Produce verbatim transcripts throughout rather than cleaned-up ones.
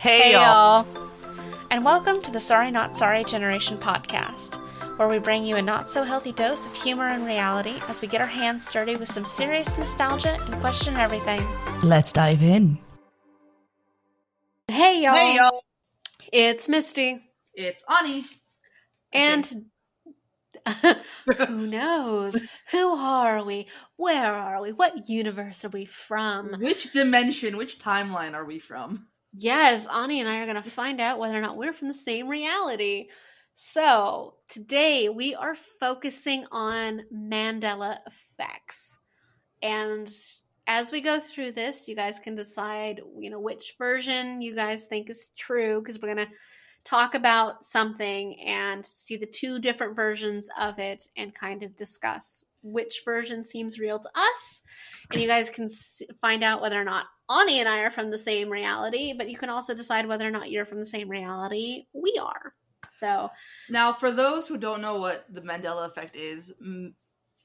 Hey, y'all. And welcome to the Sorry Not Sorry Generation podcast, where we bring you a not-so-healthy dose of humor and reality as we get our hands dirty with some serious nostalgia and question everything. Let's dive in. Hey, y'all. Hey, y'all. It's Misty. It's Ani. And who knows? Who are we? Where are we? What universe are we from? Which dimension, which timeline are we from? Yes, Ani and I are going to find out whether or not we're from the same reality. So, today we are focusing on Mandela effects. And as we go through this, you guys can decide, you know, which version you guys think is true, because we're going to talk about something and see the two different versions of it and kind of discuss which version seems real to us. And you guys can find out whether or not Ani and I are from the same reality, but you can also decide whether or not you're from the same reality we are. So now, for those who don't know what the Mandela effect is, in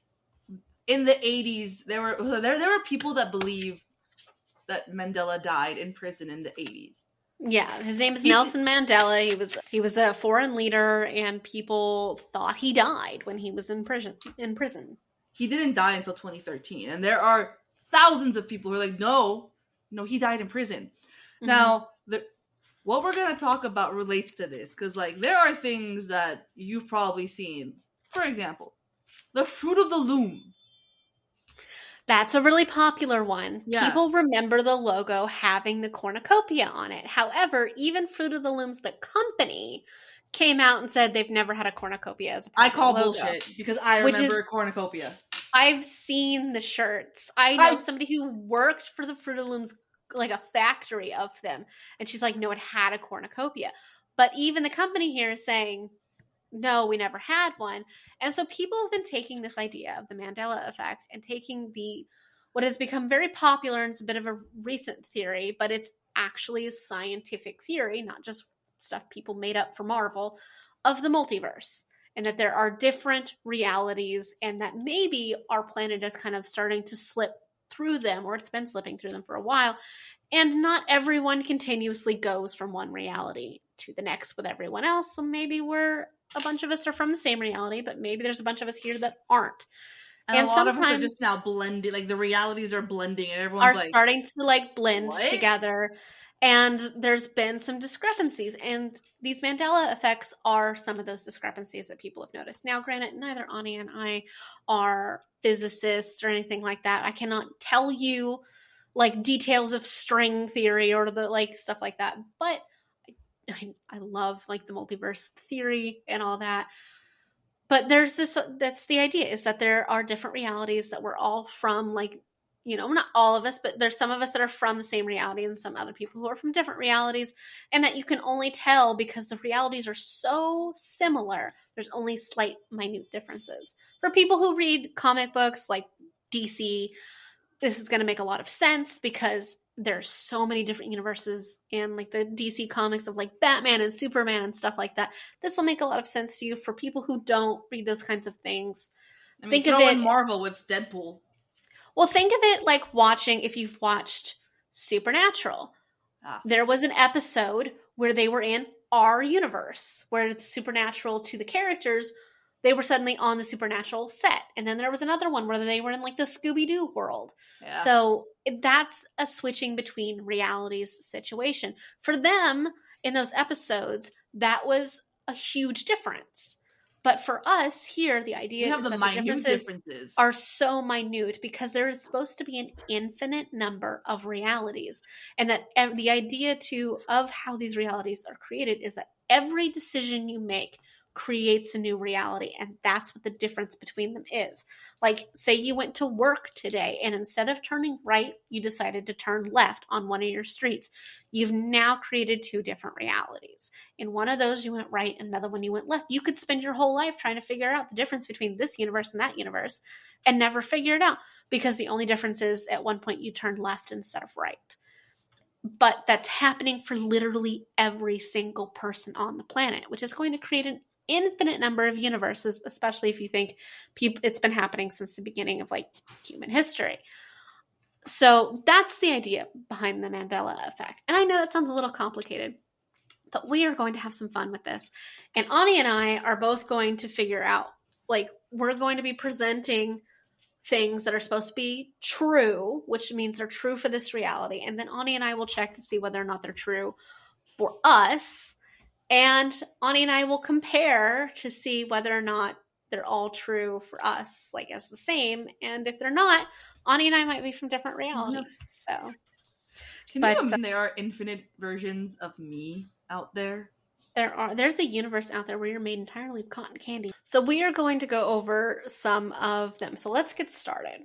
the eighties, there were there there were people that believe that Mandela died in prison in the eighties. Yeah, his name is Nelson Mandela. He was he was a foreign leader, and people thought he died when he was in prison. In prison, he didn't die until twenty thirteen, and there are thousands of people who are like, no, no, he died in prison. Mm-hmm. Now, the what we're gonna talk about relates to this, because like there are things that you've probably seen. For example, the Fruit of the Loom. That's a really popular one. Yeah. People remember the logo having the cornucopia on it. However, even Fruit of the Looms, the company, came out and said they've never had a cornucopia as a part I call of the logo, bullshit, because I remember a cornucopia. I've seen the shirts. I know I, somebody who worked for the Fruit of the Looms, like a factory of them, and she's like, no, it had a cornucopia. But even the company here is saying, no, we never had one. And so people have been taking this idea of the Mandela effect and taking the what has become very popular, and it's a bit of a recent theory, but it's actually a scientific theory, not just stuff people made up for Marvel, of the multiverse. And that there are different realities, and that maybe our planet is kind of starting to slip through them, or it's been slipping through them for a while. And not everyone continuously goes from one reality to the next with everyone else. So maybe we're a bunch of us are from the same reality, but maybe there's a bunch of us here that aren't. And, and a lot of us are just now blending, like the realities are blending, and everyone's are like, starting to like blend what? together. And there's been some discrepancies, and these Mandela effects are some of those discrepancies that people have noticed. Now, granted, neither Ani and I are physicists or anything like that. I cannot tell you like details of string theory or the like stuff like that, but I, I love like the multiverse theory and all that. But there's this, that's the idea, is that there are different realities that we're all from, like, you know, not all of us, but there's some of us that are from the same reality and some other people who are from different realities, and that you can only tell because the realities are so similar. There's only slight, minute differences. For people who read comic books like D C, this is going to make a lot of sense because there's so many different universes in like the D C comics of like Batman and Superman and stuff like that. This will make a lot of sense to you. For people who don't read those kinds of things, I mean, think throw of it in Marvel with Deadpool. Well, think of it like watching, if you've watched Supernatural. Ah. There was an episode where they were in our universe, where it's supernatural to the characters. They were suddenly on the Supernatural set. And then there was another one where they were in like the Scooby-Doo world. Yeah. So that's a switching between realities situation. For them, in those episodes, that was a huge difference. But for us here, the idea we have is the that minute the differences differences are so minute because there is supposed to be an infinite number of realities. And that the idea too of how these realities are created is that every decision you make creates a new reality, and that's what the difference between them is. Like, say you went to work today, and instead of turning right, you decided to turn left on one of your streets. You've now created two different realities. In one of those, you went right, another one you went left. You could spend your whole life trying to figure out the difference between this universe and that universe and never figure it out, because the only difference is at one point you turned left instead of right. But that's happening for literally every single person on the planet, which is going to create an infinite number of universes, especially if you think people, it's been happening since the beginning of like human history. So that's the idea behind the Mandela effect. And I know that sounds a little complicated, but we are going to have some fun with this. And Ani and I are both going to figure out, like, we're going to be presenting things that are supposed to be true, which means they're true for this reality. And then Ani and I will check to see whether or not they're true for us. And Ani and I will compare to see whether or not they're all true for us, like as the same. And if they're not, Ani and I might be from different realities. So, can but, you imagine there are infinite versions of me out there? There are. There's a universe out there where you're made entirely of cotton candy. So we are going to go over some of them. So let's get started.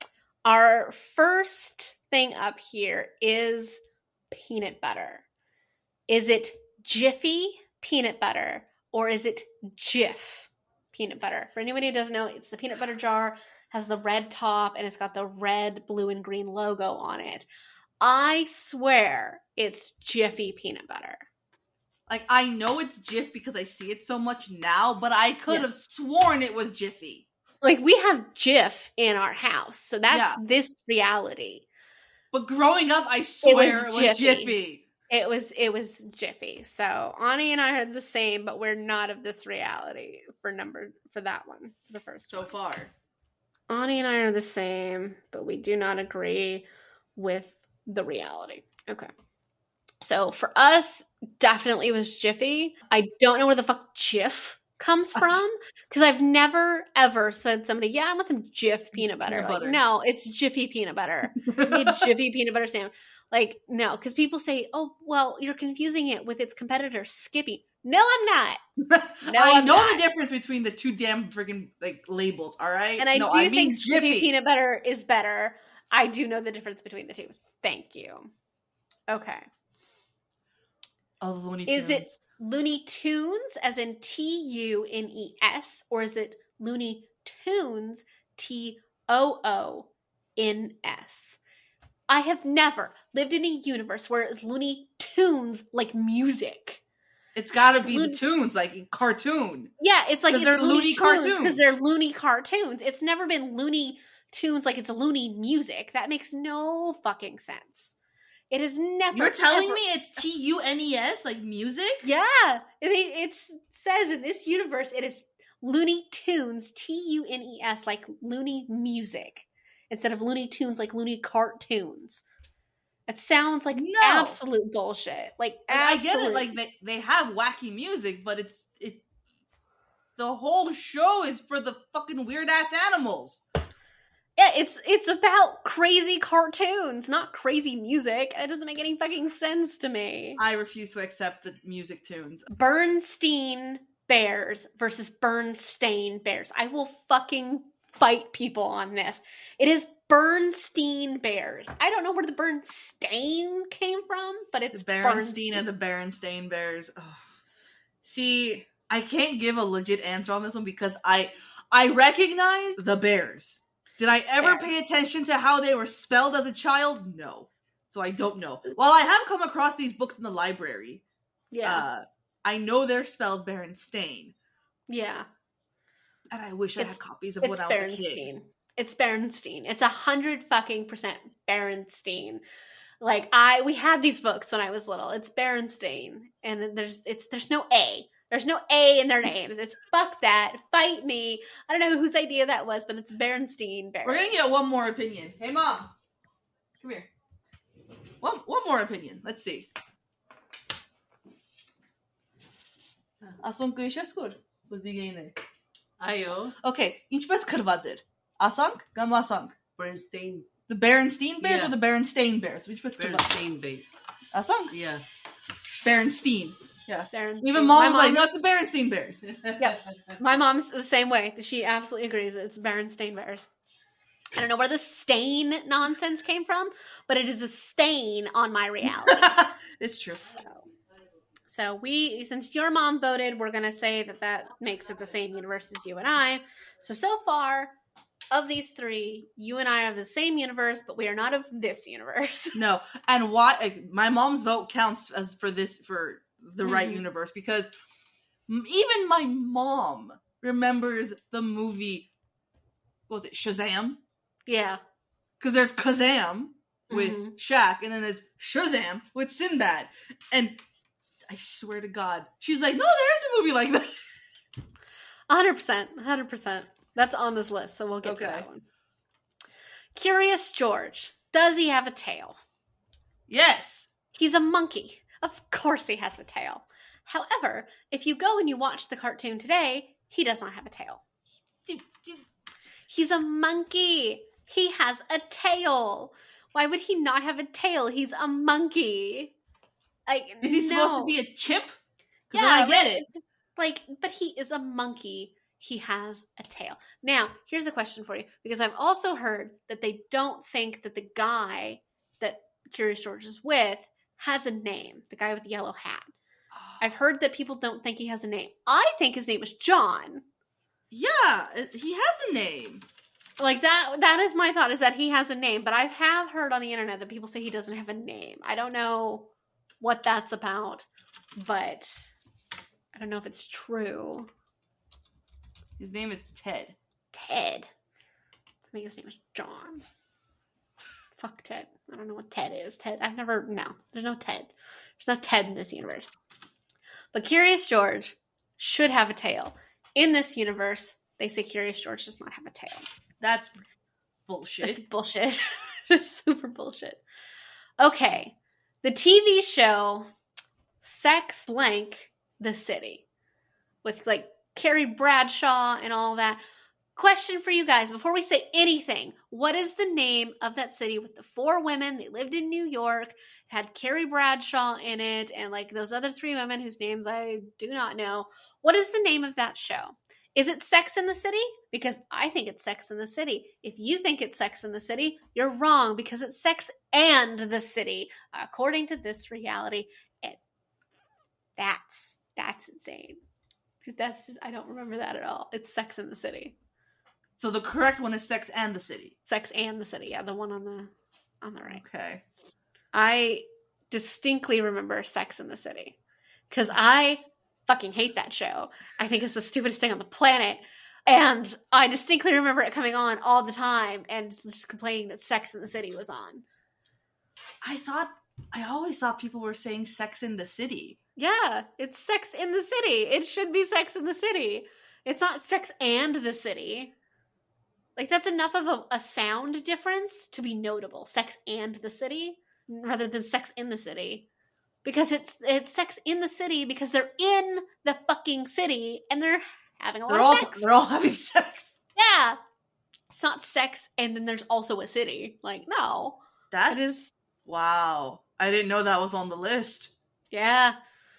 Our first thing up here is peanut butter. Is it Jiffy peanut butter or is it Jif peanut butter? For anybody who doesn't know, it's the peanut butter jar, has the red top, and it's got the red, blue, and green logo on it. I swear it's Jiffy peanut butter. Like, I know it's Jif because I see it so much now, but I could yeah. have sworn it was Jiffy. Like, we have Jif in our house, so that's yeah. this reality. But growing up, I swear it was, it was Jiffy. Jiffy. It was it was Jiffy. So Ani and I are the same, but we're not of this reality for number for that one, the first so one. far. Ani and I are the same, but we do not agree with the reality. Okay. So for us, definitely was Jiffy. I don't know where the fuck Jif comes from because I've never ever said to somebody, yeah, I want some Jif peanut butter. Peanut like, butter. No, it's Jiffy peanut butter. I need Jiffy peanut butter sandwich. Like, no, because people say, oh, well, you're confusing it with its competitor, Skippy. No, I'm not. No, I I'm know not. The difference between the two damn freaking like labels, all right? And I no, do I think Skippy Jiffy. peanut butter is better. I do know the difference between the two. Thank you. Okay. Oh, the Looney Tunes. Is it Looney Tunes, as in T U N E S, or is it Looney Tunes, T O O N S? I have never lived in a universe where it's Looney Tunes like music. It's gotta be Looney- the tunes, like cartoon. Yeah, it's like it's they're Looney, Looney Tunes cartoons. because they're Looney cartoons. It's never been Looney Tunes like it's Looney music. That makes no fucking sense. It is never. You're telling ever, me it's T U N E S, like music? Yeah, it, it says in this universe it is Looney Tunes, T U N E S, like Looney music, instead of Looney Tunes, like Looney cartoons. It sounds like no. absolute bullshit. Like, absolute. I get it. Like they, they have wacky music, but it's it. The whole show is for the fucking weird ass animals. Yeah, it's it's about crazy cartoons, not crazy music. It doesn't make any fucking sense to me. I refuse to accept the music tunes. Bernstein Bears versus Bernstein Bears. I will fucking fight people on this. It is Bernstein Bears. I don't know where the Bernstein came from, but it's the Berenstain Bernstein and the Berenstain Bears. Ugh. See, I can't give a legit answer on this one because I I recognize the Bears. Did I ever Fair. pay attention to how they were spelled as a child? No. So I don't know. While I have come across these books in the library, yeah, uh, I know they're spelled Berenstain. Yeah. And I wish it's, I had copies of when I was a kid. It's Berenstain. It's a hundred fucking percent Berenstain. Like I, we had these books when I was little. It's Berenstain, and there's it's there's no A. There's no A in their names. It's fuck that. Fight me. I don't know whose idea that was, but it's Berenstain Bears. We're gonna get one more opinion. Hey, Mom. Come here. One, one more opinion. Let's see. A są skór. Pozdigejne. Ayo. Okay, each bez krwadzir. Asang? Gama asang. Berenstain. The Berenstain Bears yeah. or the Berenstain Bears? Which bez Berenstain Bears. Asang? Yeah. Berenstain. Yeah. Berenstain. Even mom's mom, like, no, it's the Berenstain Bears. Yep. My mom's the same way. She absolutely agrees. It's Berenstain Bears. I don't know where the stain nonsense came from, but it is a stain on my reality. It's true. So, so we, since your mom voted, we're going to say that that makes it the same universe as you and I. So, so far, of these three, you and I are of the same universe, but we are not of this universe. No. And why? Like, my mom's vote counts as for this, for the mm-hmm. right universe, because even my mom remembers the movie, what was it, Shazam? Yeah. Because there's Kazam with Mhm. Shaq, and then there's Shazam with Sinbad. And I swear to God, she's like, no, there is a movie like that. one hundred percent. one hundred percent. That's on this list, so we'll get to Okay. that one. Curious George. Does he have a tail? Yes. He's a monkey. Of course he has a tail. However, if you go and you watch the cartoon today, he does not have a tail. He's a monkey. He has a tail. Why would he not have a tail? He's a monkey. Like, Is he no. supposed to be a chimp? Yeah, Yeah, I get but it. it's- Like, but he is a monkey. He has a tail. Now, here's a question for you, because I've also heard that they don't think that the guy that Curious George is with has a name. The guy with the yellow hat. I've heard that people don't think he has a name. I think his name is John. Yeah, it- he has a name. Like that that is my thought, is that he has a name, but I have heard on the internet that people say he doesn't have a name. I don't know what that's about, but I don't know if it's true. His name is Ted. Ted. I think his name is John. Fuck Ted. I don't know what Ted is. Ted. I've never. No, there's no Ted. There's no Ted in this universe. But Curious George should have a tail. In this universe, they say Curious George does not have a tail. That's bullshit. That's bullshit. It's super bullshit. Okay. The T V show Sex Lank the City with like Carrie Bradshaw and all that. Question for you guys before we say anything. What is the name of that city with the four women? They lived in New York, had Carrie Bradshaw in it, and like those other three women whose names I do not know. What is the name of that show? Is it Sex in the City? Because I think it's Sex in the City. If you think it's Sex in the City, you're wrong, because it's Sex and the City, according to this reality. And that's that's insane. That's just, I don't remember that at all. It's Sex in the City. So the correct one is Sex and the City. Sex and the City. Yeah, the one on the on the right. Okay. I distinctly remember Sex in the City because I fucking hate that show. I think it's the stupidest thing on the planet. And I distinctly remember it coming on all the time and just complaining that Sex in the City was on. I thought, I always thought people were saying Sex in the City. Yeah, it's Sex in the City. It should be Sex in the City. It's not Sex and the City. Like, that's enough of a, a sound difference to be notable. Sex and the City, rather than Sex in the City. Because it's it's Sex in the City because they're in the fucking city and they're having a lot They're of all sex. they're all having sex. Yeah. It's not sex and then there's also a city. Like, no. That It is is. wow. I didn't know that was on the list. Yeah.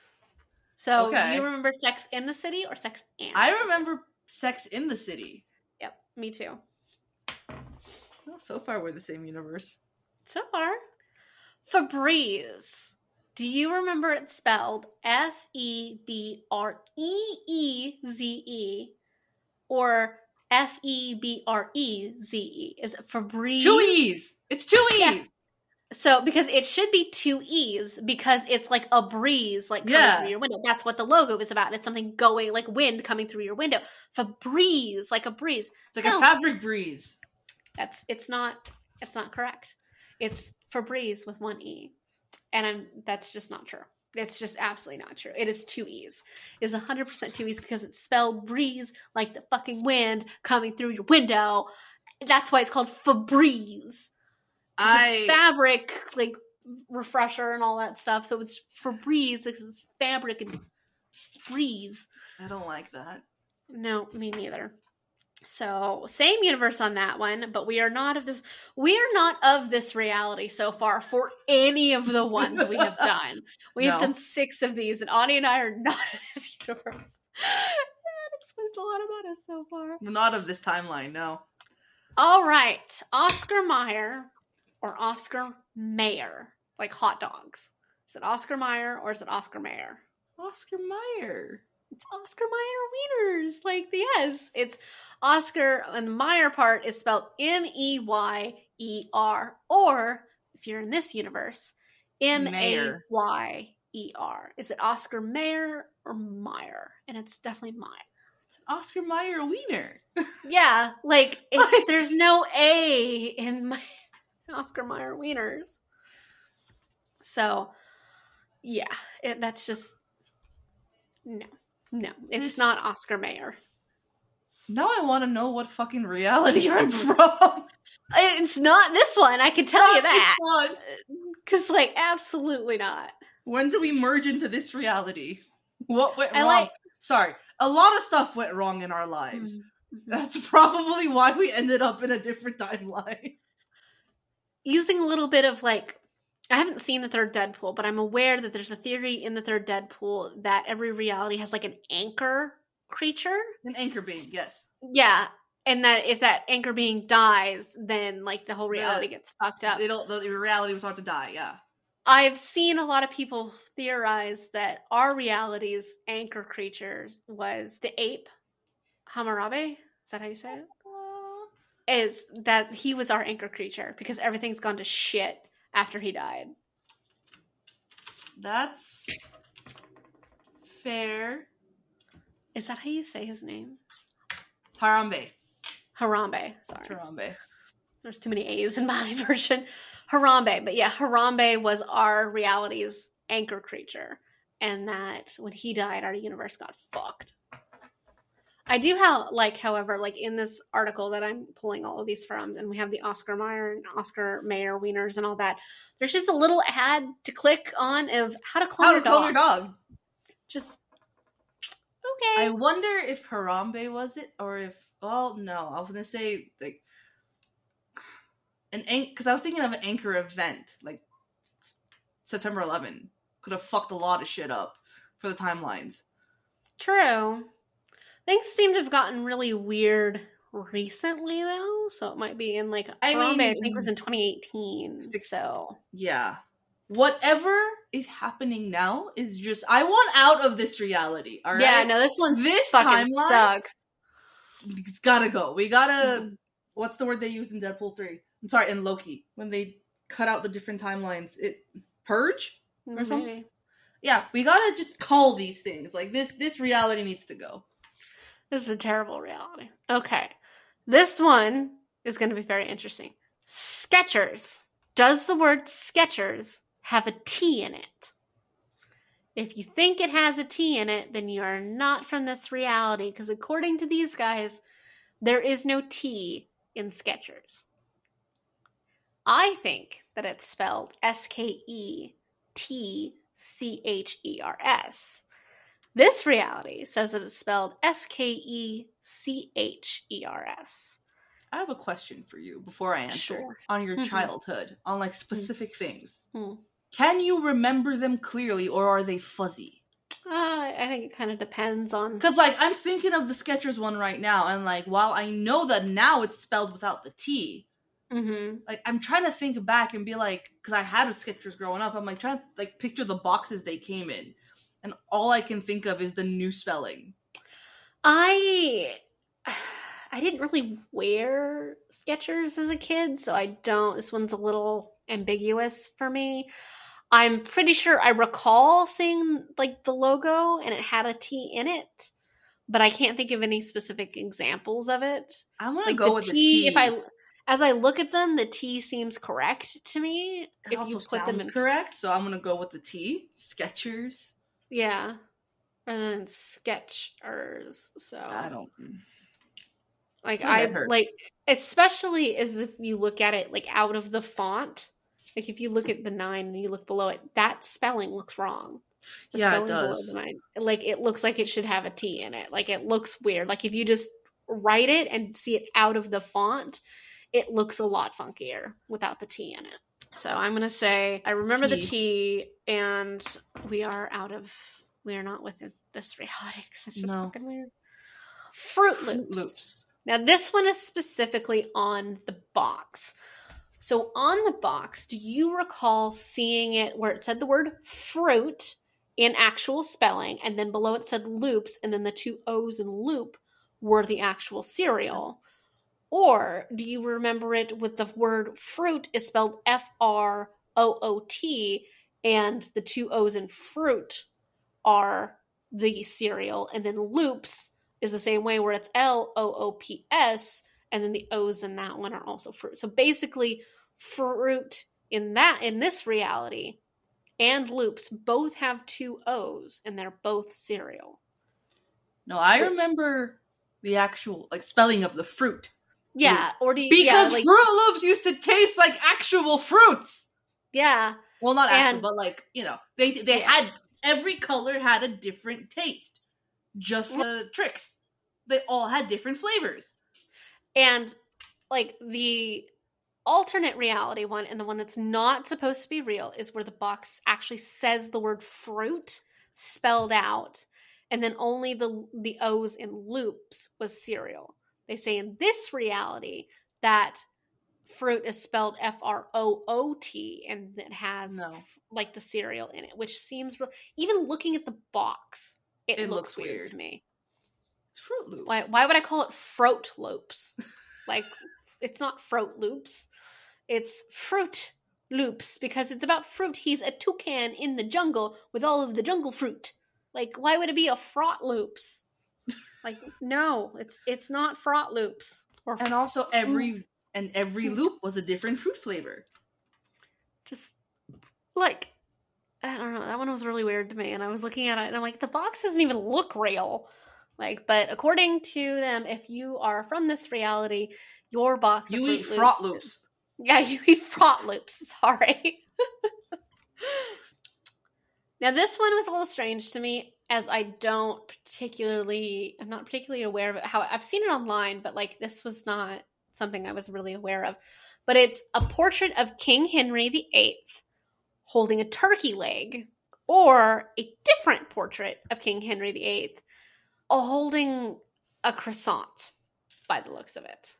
So, Okay. do you remember Sex in the City or Sex and I the City? remember Sex in the City. Yep, me too. Well, so far we're the same universe. So far. Febreze. Do you remember it spelled F E B R E E Z E or F E B R E Z E? Is it Febreze? Two E's. It's two E's. Yeah. So, because it should be two E's because it's like a breeze, like coming Yeah. through your window. That's what the logo is about. It's something going, like wind coming through your window. Febreze, like a breeze. It's like No. a fabric breeze. That's it's not it's not correct. It's Febreze with one E. And I'm that's just not true. It's just absolutely not true. It is two E's. It is one hundred percent two E's because it's spelled breeze like the fucking wind coming through your window. That's why it's called Febreze. 'Cause I It's fabric, like refresher and all that stuff. So it's Febreze because it's fabric and breeze. I don't like that. No, me neither. So same universe on that one, but we are not of this. We are not of this reality so far for any of the ones we have done. We have No. done six of these, and Audie and I are not of this universe. That explains a lot about us so far. We're not of this timeline, no. All right, Oscar Mayer or Oscar Mayer, like hot dogs. Is it Oscar Mayer or is it Oscar Mayer? Oscar Mayer. It's Oscar Mayer wieners. Like, the yes. It's Oscar, and the Meyer part is spelled M E Y E R. Or, if you're in this universe, M A Y E R. Is it Oscar Mayer or Meyer? And it's definitely Meyer. It's an Oscar Mayer wiener. Yeah, like, it's, there's no A in my, Oscar Mayer wieners. So, yeah, it, that's just no, no. It's This- not Oscar Mayer. Now I want to know what fucking reality I'm from. It's not this one. I can tell you Not that. this one. Because, like, absolutely not. When do we merge into this reality? What went I wrong? like- Sorry, a lot of stuff went wrong in our lives. Mm-hmm. That's probably why we ended up in a different timeline. Using a little bit of like, I haven't seen the third Deadpool, but I'm aware that there's a theory in the third Deadpool that every reality has like an anchor creature. An anchor being, yes. Yeah. And that if that anchor being dies, then like the whole reality The- gets fucked up. It'll, the reality will start to die, yeah. I've seen a lot of people theorize that our reality's anchor creatures was the ape, Hammurabi. Is that how you say it? Is that he was our anchor creature because everything's gone to shit after he died. That's fair. Is that how you say his name? Harambe. Harambe. Sorry. Harambe. There's too many A's in my version. Harambe. But yeah, Harambe was our reality's anchor creature. And that when he died, our universe got fucked. I do have, like, however, like in this article that I'm pulling all of these from, and we have the Oscar Mayer and Oscar Mayer wieners and all that, there's just a little ad to click on of how to clone How your to clone dog. your dog. Just, okay. I wonder if Harambe was it, or if, well, no, I was going to say, like, an anchor, because I was thinking of an anchor event, like, September eleventh. Could have fucked a lot of shit up for the timelines. True. Things seem to have gotten really weird recently, though. So it might be in like I Harambe, mean, I think was in twenty eighteen. six- So Yeah. Whatever is happening now is just, I want out of this reality, alright? yeah, no, this one This fucking timeline- sucks. It's gotta go. We gotta, Mhm. what's the word they use in Deadpool three? I'm sorry, in Loki. When they cut out the different timelines. It, purge? Or something? Maybe. Yeah, we gotta just call these things. Like, this, this reality needs to go. This is a terrible reality. Okay, this one is going to be very interesting. Skechers. Does the word Skechers have a T in it? If you think it has a T in it, then you are not from this reality, because according to these guys, there is no T in Skechers. I think that it's spelled S K E T C H E R S. This reality says that it's spelled S K E C H E R S. I have a question for you before I answer. Sure. On your Mhm. childhood, on like specific things. Hmm. Can you remember them clearly, or are they fuzzy? Uh, I think it kind of depends on. Because, like, I'm thinking of the Skechers one right now, and, like, while I know that now it's spelled without the T, Mm-hmm. like, I'm trying to think back and be like, because I had a Skechers growing up, I'm, like, trying to, like, picture the boxes they came in. And all I can think of is the new spelling. I I didn't really wear Skechers as a kid, so I don't. This one's a little ambiguous for me. I'm pretty sure I recall seeing like the logo and it had a T in it, but I can't think of any specific examples of it. I'm going to Like go the with T, the T. if I as I look at them, the T seems correct to me. It if also you put sounds them in, correct, so I'm going to go with the T. Skechers. yeah, rather than Skechers. So I don't... Like My I head hurts. like, especially as if you look at it like out of the font. Like if you look at the nine and you look below it, that spelling looks wrong. The Yeah, it spelling below does. the nine, like it looks like it should have a T in it. Like it looks weird. Like if you just write it and see it out of the font, it looks a lot funkier without the T in it. So I'm gonna say I remember the T. T, and we are out of. We are not within this reality because it's just No. fucking weird. Fruit Fruit Loops. Loops. Now, this one is specifically on the box. So, on the box, do you recall seeing it where it said the word fruit in actual spelling, and then below it said loops, and then the two O's in loop were the actual cereal? Or do you remember it with the word fruit is spelled F R O O T, and the two O's in fruit are the cereal, and then loops is the same way where it's L O O P S, and then the O's in that one are also fruit. So basically, Fruit in that in this reality and Loops both have two O's, and they're both cereal. No, I Which- remember the actual like spelling of the fruit. Yeah, or do you, Because yeah, like, Fruit Loops used to taste like actual fruits. yeah, Well, not actual, And- but like, you know, they they Yeah. had every color had a different taste. Just the tricks. They all had different flavors. and like the alternate reality one and the one that's not supposed to be real is where the box actually says the word fruit spelled out, and then only the the O's in Loops was cereal. They say in this reality that fruit is spelled F R O O T and it has No. f- like the cereal in it, which seems real. Even looking at the box, it, It looks, looks weird, weird. to me. It's Fruit Loops. Why why would I call it Froat Loops? Like, it's not Froat Loops. It's Fruit Loops because it's about fruit. He's a toucan in the jungle with all of the jungle fruit. Like, why would it be a Fraught Loops? Like, no, it's it's not Fraught Loops. Or And also every and every loop was a different fruit flavor. just like, I don't know, that one was really weird to me, and I was looking at it and I'm like, the box doesn't even look real. Like, but according to them, if you are from this reality, your box You of eat Fruit Fruit Loops- Loops. Yeah, you eat Fraught Loops. Sorry. Now, this one was a little strange to me, as I don't particularly, I'm not particularly aware of it. How I've seen it online, but like this was not something I was really aware of. But it's a portrait of King Henry the Eighth holding a turkey leg, or a different portrait of King Henry the Eighth holding a croissant, by the looks of it.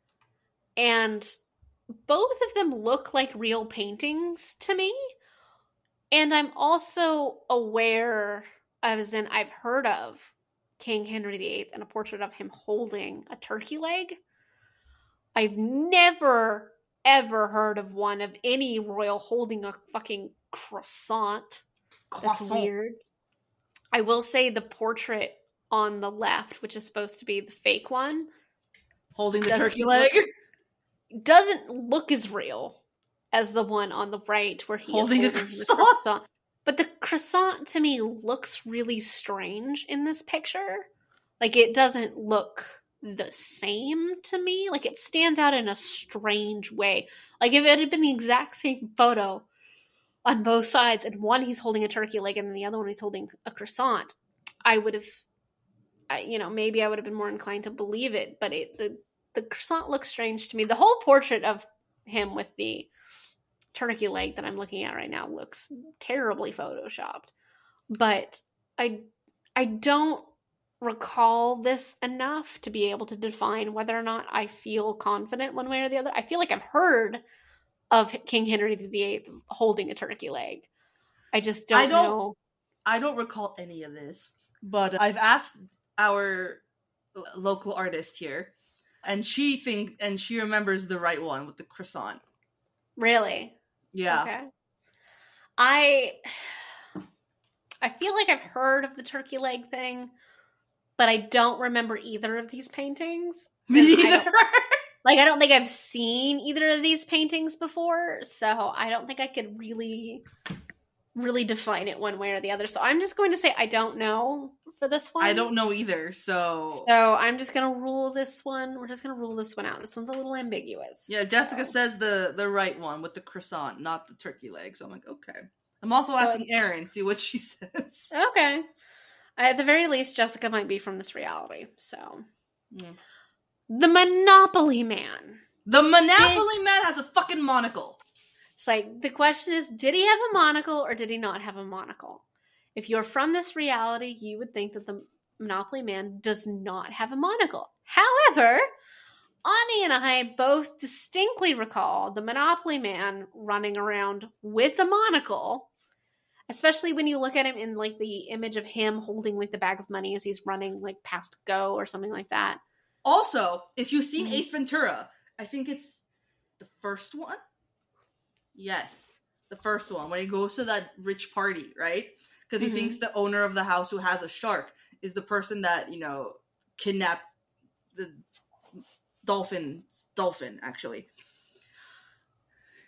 And both of them look like real paintings to me. And I'm also aware, as in I've heard of King Henry the Eighth and a portrait of him holding a turkey leg. I've never, ever heard of one of any royal holding a fucking croissant. That's Croissant. weird. I will say the portrait on the left, which is supposed to be the fake one, Holding the Doesn't turkey look- leg. doesn't look as real as the one on the right where he Holding a is holding the croissant? croissant. But the croissant to me looks really strange in this picture. Like, it doesn't look the same to me. Like, it stands out in a strange way. Like, if it had been the exact same photo on both sides, and one he's holding a turkey leg and the other one he's holding a croissant, I would have, I, you know, maybe I would have been more inclined to believe it. But it, the the croissant looks strange to me. The whole portrait of him with the turkey leg that I'm looking at right now looks terribly photoshopped. But I I don't recall this enough to be able to define whether or not I feel confident one way or the other. I feel like I've heard of King Henry the Eighth holding a turkey leg. I just don't, I don't- know. I don't recall any of this, but I've asked our l- local artist here, and she think and she remembers the right one with the croissant. Really? Yeah. Okay. I I feel like I've heard of the turkey leg thing, but I don't remember either of these paintings. Me And I either. don't- Like, I don't think I've seen either of these paintings before, so I don't think I could really, really define it one way or the other. So I'm just going to say I don't know for this one. I don't know either. So, So I'm just going to rule this one. We're just going to rule this one out. This one's a little ambiguous. yeah, Jessica so. says the the right one with the croissant, not the turkey leg. So I'm like, okay. I'm also So asking Erin, see what she says. Okay. At the very least, Jessica might be from this reality. So. Mm. The Monopoly Man. The Monopoly Man has a fucking monocle. It's like, the question is, did he have a monocle or did he not have a monocle? If you're from this reality, you would think that the Monopoly Man does not have a monocle. However, Ani and I both distinctly recall the Monopoly Man running around with a monocle, especially when you look at him in like the image of him holding like the bag of money as he's running like past Go or something like that. Also, if you've seen Mhm. Ace Ventura, I think it's the first one. Yes, the first one when he goes to that rich party, right? Because he Mhm. thinks the owner of the house who has a shark is the person that, you know, kidnapped the dolphin. Dolphin, actually.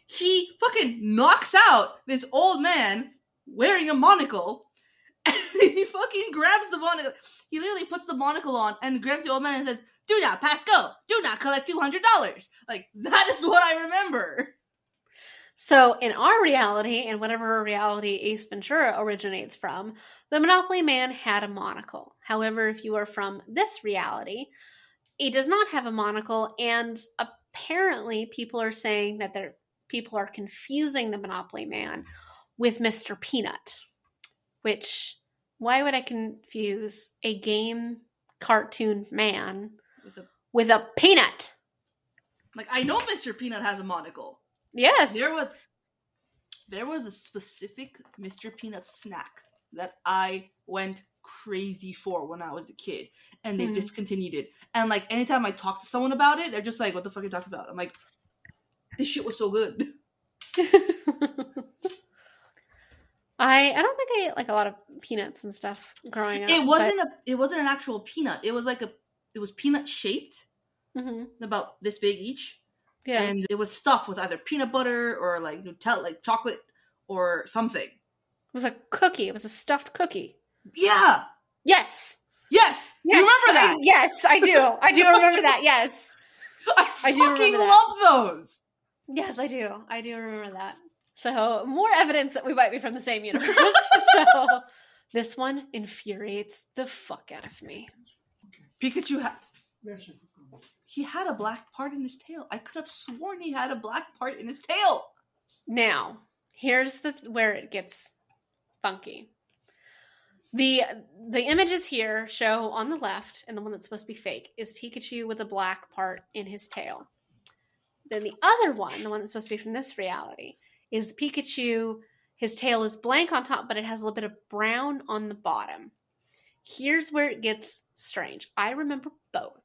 he fucking knocks out this old man wearing a monocle, and he fucking grabs the monocle. He literally puts the monocle on and grabs the old man and says, "Do not pass go. Do not collect two hundred dollars." Like, that is what I remember. So in our reality, and whatever reality Ace Ventura originates from, the Monopoly Man had a monocle. However, if you are from this reality, he does not have a monocle, and apparently people are saying that they're, people are confusing the Monopoly Man with Mister Peanut, which, why would I confuse a game cartoon man With a, with a peanut? like, I know Mister Peanut has a monocle. Yes. There was there was a specific Mister Peanut snack that I went crazy for when I was a kid, and they Hmm. discontinued it. And like anytime I talk to someone about it, they're just like, "What the fuck are you talking about?" I'm like, "This shit was so good." I I don't think I ate like a lot of peanuts and stuff growing up. It wasn't a it wasn't an actual peanut. It was like a it was peanut shaped, But, mhm. about this big each. Yeah. And it was stuffed with either peanut butter or like Nutella, like chocolate or something. It was a cookie. It was a stuffed cookie. Yeah. Yes. Yes. Yes. You remember that? I, yes, I do. I do remember that. Yes. I, I do fucking remember that. love those. Yes, I do. I do remember that. So, more evidence that we might be from the same universe. So, this one infuriates the fuck out of me. Pikachu had he had a black part in his tail. I could have sworn he had a black part in his tail. Now, here's the where it gets funky. The the images here show on the left, and the one that's supposed to be fake, is Pikachu with a black part in his tail. Then the other one, the one that's supposed to be from this reality, is Pikachu, his tail is blank on top, but it has a little bit of brown on the bottom. Here's where it gets strange. I remember both,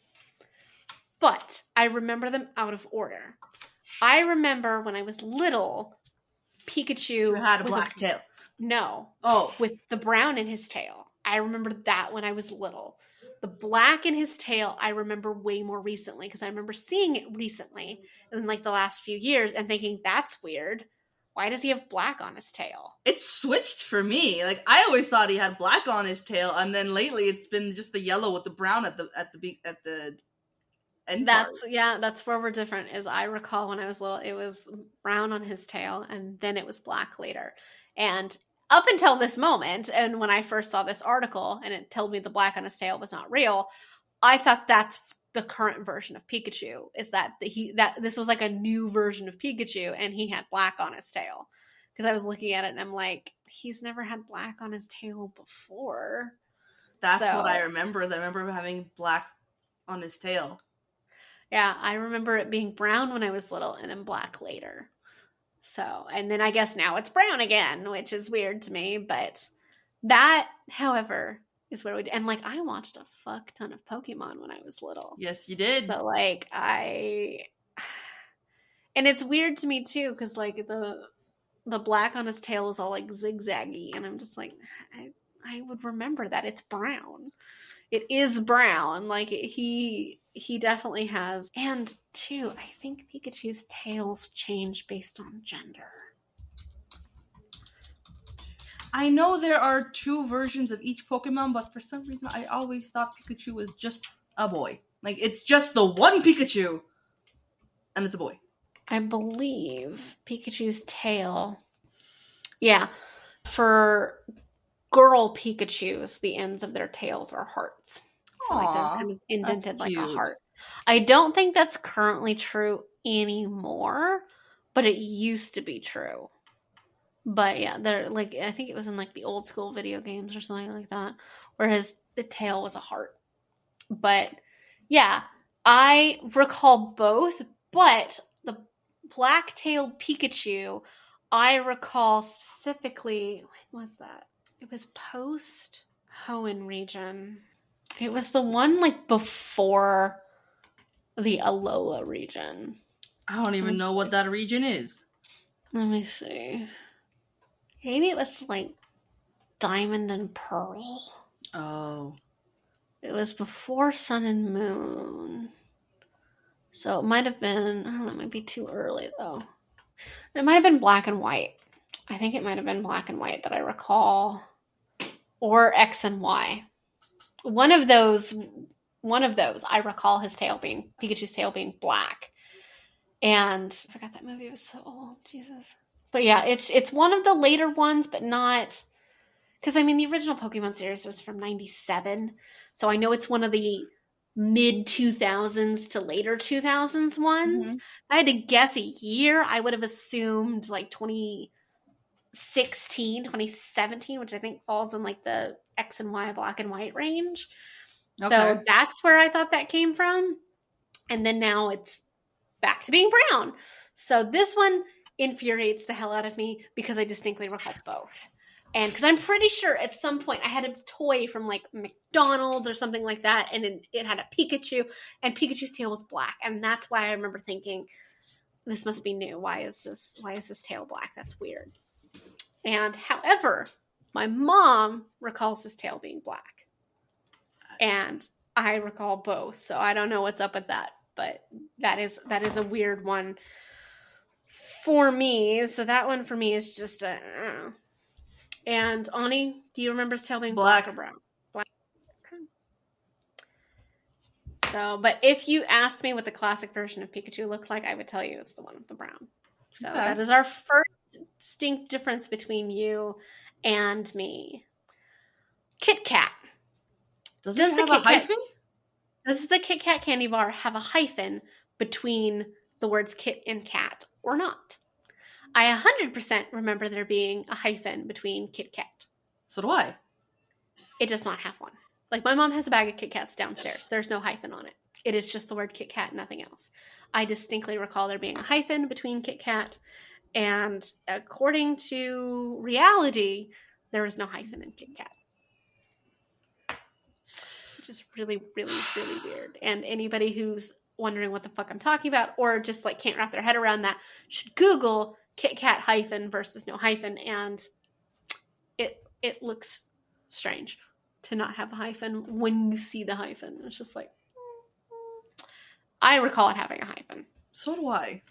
but I remember them out of order. I remember when I was little, Pikachu You had a with black tail. No, Oh. with the brown in his tail. I remember that when I was little. The black in his tail, I remember way more recently because I remember seeing it recently in like the last few years and thinking, that's weird. Why does he have black on his tail? It's switched for me. Like, I always thought he had black on his tail, and then lately it's been just the yellow with the brown at the at the be- at the end That's part. yeah, that's where we're different. Is I recall when I was little, it was brown on his tail, and then it was black later. And up until this moment, and when I first saw this article, and it told me the black on his tail was not real, I thought that's the current version of Pikachu. Is that the, he that this was like a new version of Pikachu, and he had black on his tail. Because I was looking at it, and I'm like, he's never had black on his tail before. That's So- what I remember. Is I remember him having black on his tail. Yeah, I remember it being brown when I was little and then black later. So, and then I guess now it's brown again, which is weird to me, but that, however, is where we and like I watched a fuck ton of Pokemon when I was little. Yes, you did. So like I and it's weird to me too cuz like the the black on his tail is all like zigzaggy and I'm just like I I would remember that it's brown. It is brown. Like he he definitely has. And two, I think Pikachu's tails change based on gender. I know there are two versions of each Pokemon, but for some reason I always thought Pikachu was just a boy. Like, it's just the one Pikachu, and it's a boy. I believe Pikachu's tail. Yeah. For girl Pikachus, the ends of their tails are hearts. So like they're Aw, kind of indented like a cute. heart. I don't think that's currently true anymore, but it used to be true. But yeah, they're like I think it was in like the old school video games or something like that, where his the tail was a heart. But yeah, I recall both, but the black-tailed Pikachu, I recall specifically, when was that? It was post Hoenn region. It was the one like before the Alola region. I don't even know what that region is. Let me see. Maybe it was like Diamond and Pearl. Oh. It was before Sun and Moon. So it might have been, I don't know, it might be too early though. It might have been black and white. I think it might have been black and white that I recall. Or X and Y. One of those, one of those, I recall his tail being, Pikachu's tail being black. And I forgot that movie was so old. Jesus. But yeah, it's it's one of the later ones, but not, because I mean the original Pokemon series was from ninety-seven, so I know it's one of the mid two thousands to later two thousands ones. Mhm. If I had to guess a year, I would have assumed like twenty sixteen, twenty seventeen, which I think falls in like the X and Y black and white range. Okay. So that's where I thought that came from. And then now it's back to being brown. So this one infuriates the hell out of me because I distinctly recall both. And because I'm pretty sure at some point I had a toy from like McDonald's or something like that, and it, it had a Pikachu, and Pikachu's tail was black. And that's why I remember thinking, this must be new. Why is this, why is this tail black? That's weird. And however, my mom recalls his tail being black. And I recall both. So I don't know what's up with that. But that is that is a weird one for me. So that one for me is just a, I don't know. And Ani, do you remember his tail being black, Black. or brown? Black. Okay. So, but if you asked me what the classic version of Pikachu looked like, I would tell you it's the one with the brown. So Okay. that is our first distinct difference between you and me. Kit Kat. Does, Does it the have a Kit Kat- hyphen? Does the Kit Kat candy bar have a hyphen between the words kit and cat or not? I one hundred percent remember there being a hyphen between Kit Kat. So do I. It does not have one. Like, my mom has a bag of Kit Kats downstairs. There's no hyphen on it. It is just the word Kit Kat, nothing else. I distinctly recall there being a hyphen between Kit Kat, and according to reality, there is no hyphen in Kit Kat. Which is really, really, really weird. And anybody who's wondering what the fuck I'm talking about, or just like can't wrap their head around that, should Google Kit Kat hyphen versus no hyphen, and it it looks strange to not have a hyphen when you see the hyphen. It's just like, I recall it having a hyphen. So do I.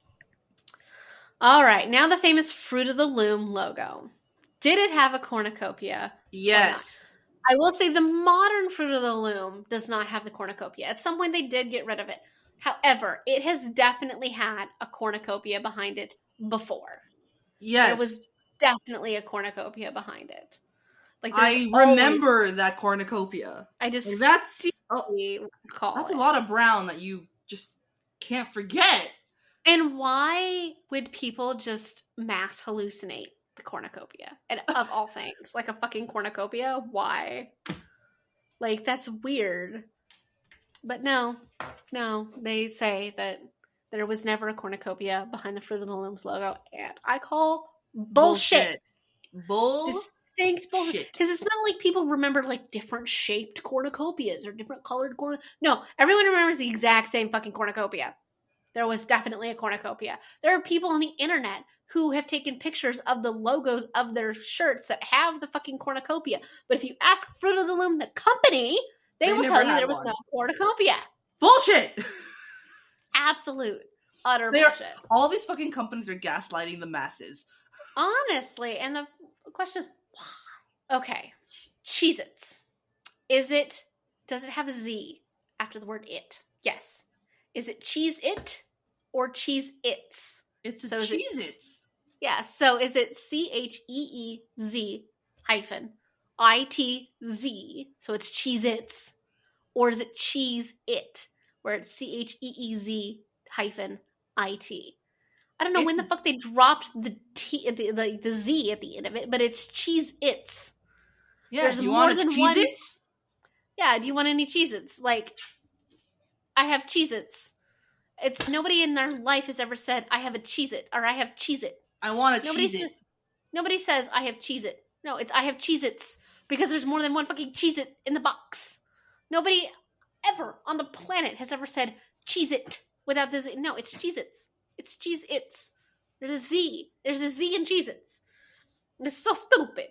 All right, now the famous Fruit of the Loom logo. Did it have a cornucopia? Yes. I will say the modern Fruit of the Loom does not have the cornucopia. At some point, they did get rid of it. However, it has definitely had a cornucopia behind it before. Yes. There was definitely a cornucopia behind it. Like, I there's always- remember that cornucopia. I just Like, that's oh, recall that's it. a lot of brown that you just can't forget. And why would people just mass hallucinate the cornucopia? And of all things, like a fucking cornucopia? Why? Like, that's weird. But no, no, they say that there was never a cornucopia behind the Fruit of the Looms logo, and I call bullshit. Bull. Distinct bullshit. Shit. Because it's not like people remember like different shaped cornucopias or different colored corn. No, everyone remembers the exact same fucking cornucopia. There was definitely a cornucopia. There are people on the internet who have taken pictures of the logos of their shirts that have the fucking cornucopia. But if you ask Fruit of the Loom, the company, they, They will never tell you had there was one. no cornucopia. Bullshit. Absolute, utter They are- bullshit. All these fucking companies are gaslighting the masses. Honestly, and the question is, why? Okay, Cheez-Its. Is it, does it have a Z after the word it? Yes. Is it Cheez-It or Cheez-Its? It's a So is it- Cheez-Its. Yeah, so is it C H E E Z hyphen I T Z, so it's Cheez-Its, or is it Cheez-It, where it's C H E E Z hyphen I T? I don't know when the It's- fuck they dropped the T, the, the, the Z at the end of it, but it's Cheez-Its. Yeah, There's do you more want a than one- Cheez-Its? Yeah, do you want any Cheez-Its? Like, I have Cheez-Its. It's nobody in their life has ever said, I have a Cheez-It, or I have Cheez-It. I want a Nobody, Cheez-It. sa- nobody says, I have Cheez-It. No, it's I have Cheez-Its, because there's more than one fucking Cheez-It in the box. Nobody ever on the planet has ever said Cheez-It without the Z. No, it's Cheez-Its. It's Cheez-Its. There's a Z. There's a Z in Cheez-Its. It's so stupid.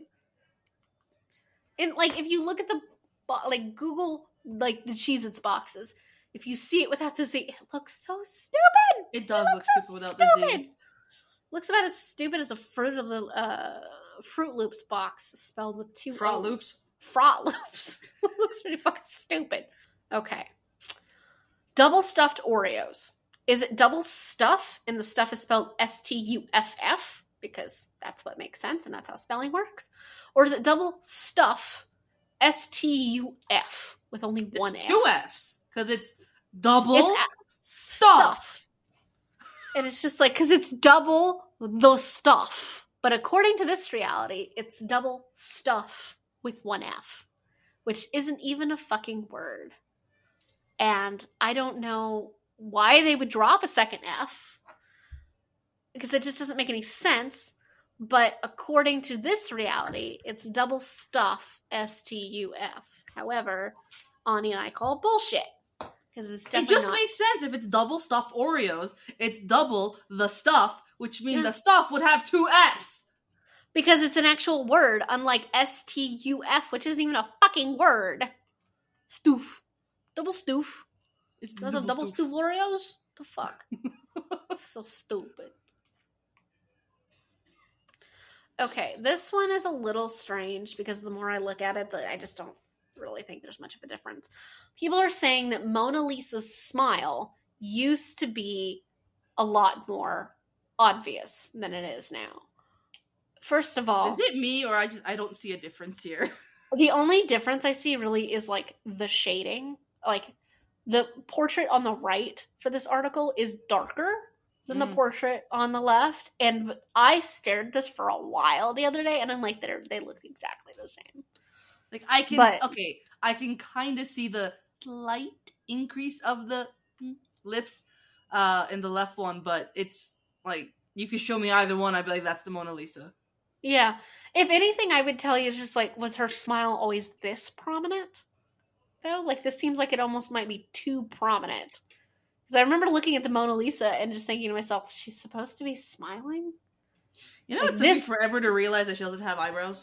And, like, if you look at the, bo- like, Google, like, the Cheez-Its boxes, if you see it without the Z, it looks so stupid. It does It look looks so stupid without the Z. stupid. Looks about as stupid as a Fruit of the uh, Fruit Loops box spelled with two Frot O's. Loops. Frot Loops. Looks pretty fucking stupid. Okay. Double stuffed Oreos. Is it double stuff and the stuff is spelled S T U F F? Because that's what makes sense and that's how spelling works. Or is it double stuff S T U F with only one It's F? two F's. Because it's double It's a- stuff. stuff. And it's just like, because it's double the stuff. But according to this reality, it's double stuff with one F, which isn't even a fucking word. And I don't know why they would drop a second F, because it just doesn't make any sense. But according to this reality, it's double stuff, S T U F. However, Ani and I call it bullshit. Because it's It definitely just not. makes sense if it's double stuffed Oreos. It's double the stuff, which means Yeah. the stuff would have two F's. Because it's an actual word, unlike S T U F, which isn't even a fucking word. Stoof. Double stoof. It's Those are double stoof Oreos? The fuck? So stupid. Okay, this one is a little strange because the more I look at it, the, I just don't really think there's much of a difference. People are saying that Mona Lisa's smile used to be a lot more obvious than it is now. First of all, Is it me or I just I don't see a difference here? the only difference I see really is like the shading. Like the portrait on the right for this article is darker than the Mm. portrait on the left. And I stared at this for a while the other day and I'm like, they're, they look exactly the same. Like I can But- okay, I can kind of see the slight increase of the mm, lips uh in the left one, but it's like you could show me either one, I'd be like, that's the Mona Lisa. Yeah. If anything, I would tell you is just like, was her smile always this prominent? Though? Like, this seems like it almost might be too prominent. Because I remember looking at the Mona Lisa and just thinking to myself, she's supposed to be smiling? You know, Like it took me this- forever to realize that she doesn't have eyebrows.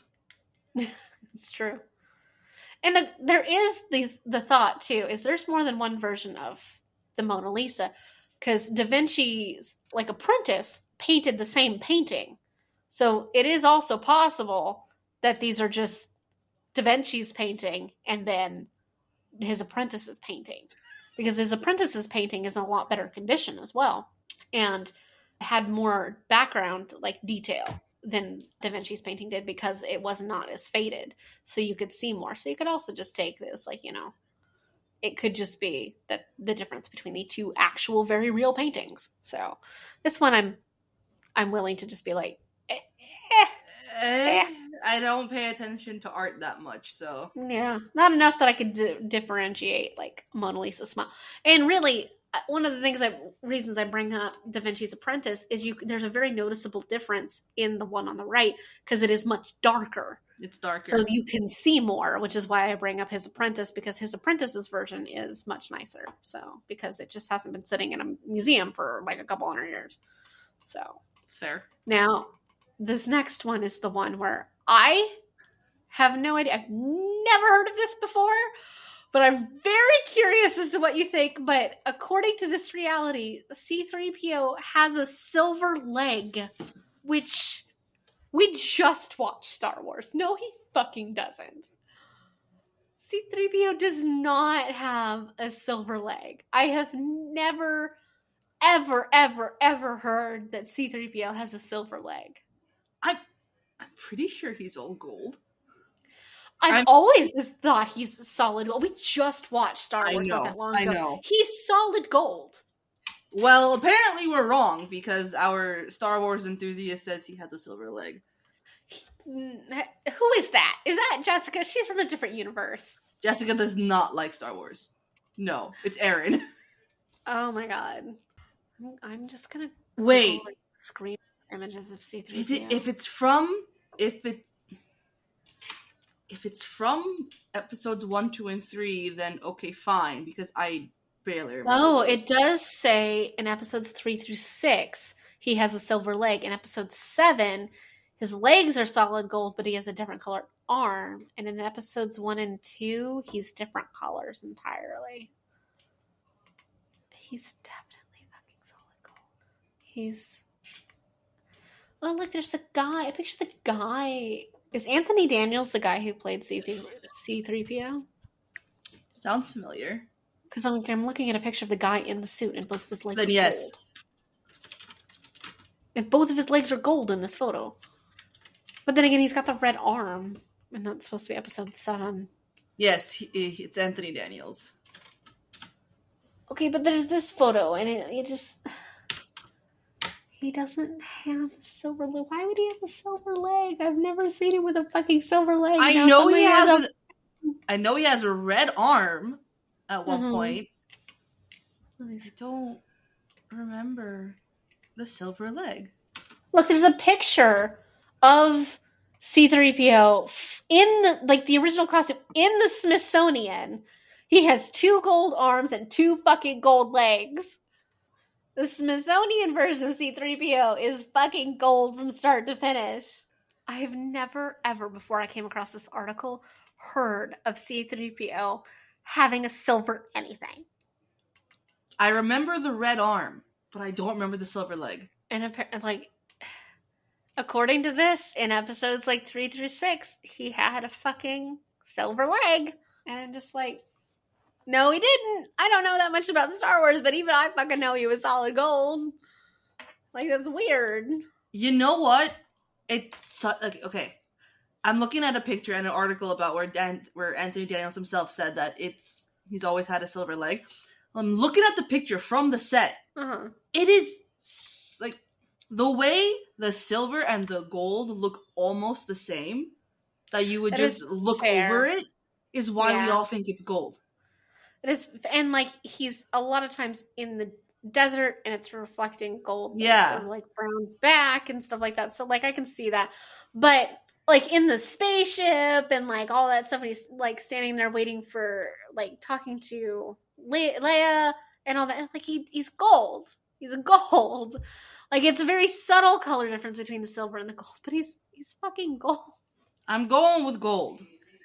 It's true. And the, there is the the thought, too, is there's more than one version of the Mona Lisa. Because Da Vinci's, like, apprentice painted the same painting. So it is also possible that these are just Da Vinci's painting and then his apprentice's painting. Because his apprentice's painting is in a lot better condition as well. And had more background, like, detail than Da Vinci's painting did because it was not as faded. So you could see more. So you could also just take this, like, you know, it could just be that the difference between the two actual very real paintings. So this one I'm I'm willing to just be like, eh, eh. Eh, I don't pay attention to art that much, so Yeah, not enough that I could di- differentiate like Mona Lisa's smile. And really, uh, one of the things I reasons I bring up Da Vinci's Apprentice is you. There's a very noticeable difference in the one on the right because it is much darker, it's darker. so you can see more. Which is why I bring up his Apprentice because his Apprentice's version is much nicer. So because it just hasn't been sitting in a museum for like a couple hundred years. So It's fair. now, this next one is the one where I have no idea. I've never heard of this before, but I'm very curious as to what you think. But according to this reality, C three P O has a silver leg, which we just watched Star Wars. No, he fucking doesn't. C three P O does not have a silver leg. I have never, ever, ever, ever heard that C three P O has a silver leg. I'm I'm pretty sure he's all gold. I've I'm- always just thought he's solid gold. We just watched Star I Wars not know, that long I ago. know. He's solid gold. Well, apparently we're wrong because our Star Wars enthusiast says he has a silver leg. Mm, Who is that? Is that Jessica? She's from a different universe. Jessica does not like Star Wars. No, it's Aaron. Oh my god. I'm just gonna Wait, Google, like, screen images of C three P O. is it if it's from if it if it's from episodes one, two, and three, then okay, fine, because I barely remember. Oh, those. it does say in episodes three through six he has a silver leg. In episode seven, his legs are solid gold, but he has a different colored arm. And in episodes one and two, he's different colors entirely. He's definitely fucking solid gold. He's Oh, look, there's the guy. I picture the guy. Is Anthony Daniels the guy who played C three P O? Sounds familiar. Because I'm, I'm looking at a picture of the guy in the suit, and both of his legs Then are yes. gold. And both of his legs are gold in this photo. But then again, he's got the red arm, and that's supposed to be episode seven. Yes, he, it's Anthony Daniels. Okay, but there's this photo, and it, it just... He doesn't have a silver leg. Why would he have a silver leg? I've never seen him with a fucking silver leg. I now know he has, has a... I know he has a red arm at one Mhm. point. I don't remember the silver leg. Look, there's a picture of C three P O in the, like the original costume in the Smithsonian. He has two gold arms and two fucking gold legs. The Smithsonian version of C three P O is fucking gold from start to finish. I have never, ever, before I came across this article, heard of C three P O having a silver anything. I remember the red arm, but I don't remember the silver leg. And appa- like, according to this, in episodes like three through six, he had a fucking silver leg. And I'm just like, no, he didn't. I don't know that much about Star Wars, but even I fucking know he was solid gold. Like, that's weird. You know what? It's su- like, okay. I'm looking at a picture and an article about where Dan, where Anthony Daniels himself said that it's he's always had a silver leg. I'm looking at the picture from the set. Uh-huh. It is s- like the way the silver and the gold look almost the same. That you would That just is look fair. over it is why we Yeah. all think it's gold. It is, and like, he's a lot of times in the desert and it's reflecting gold. Yeah. Or, like, brown back and stuff like that. So, like, I can see that. But, like, in the spaceship and, like, all that stuff, and he's, like, standing there waiting for, like, talking to Le- Leia and all that. Like, he he's gold. He's a gold. Like, it's a very subtle color difference between the silver and the gold, but he's he's fucking gold. I'm going with gold.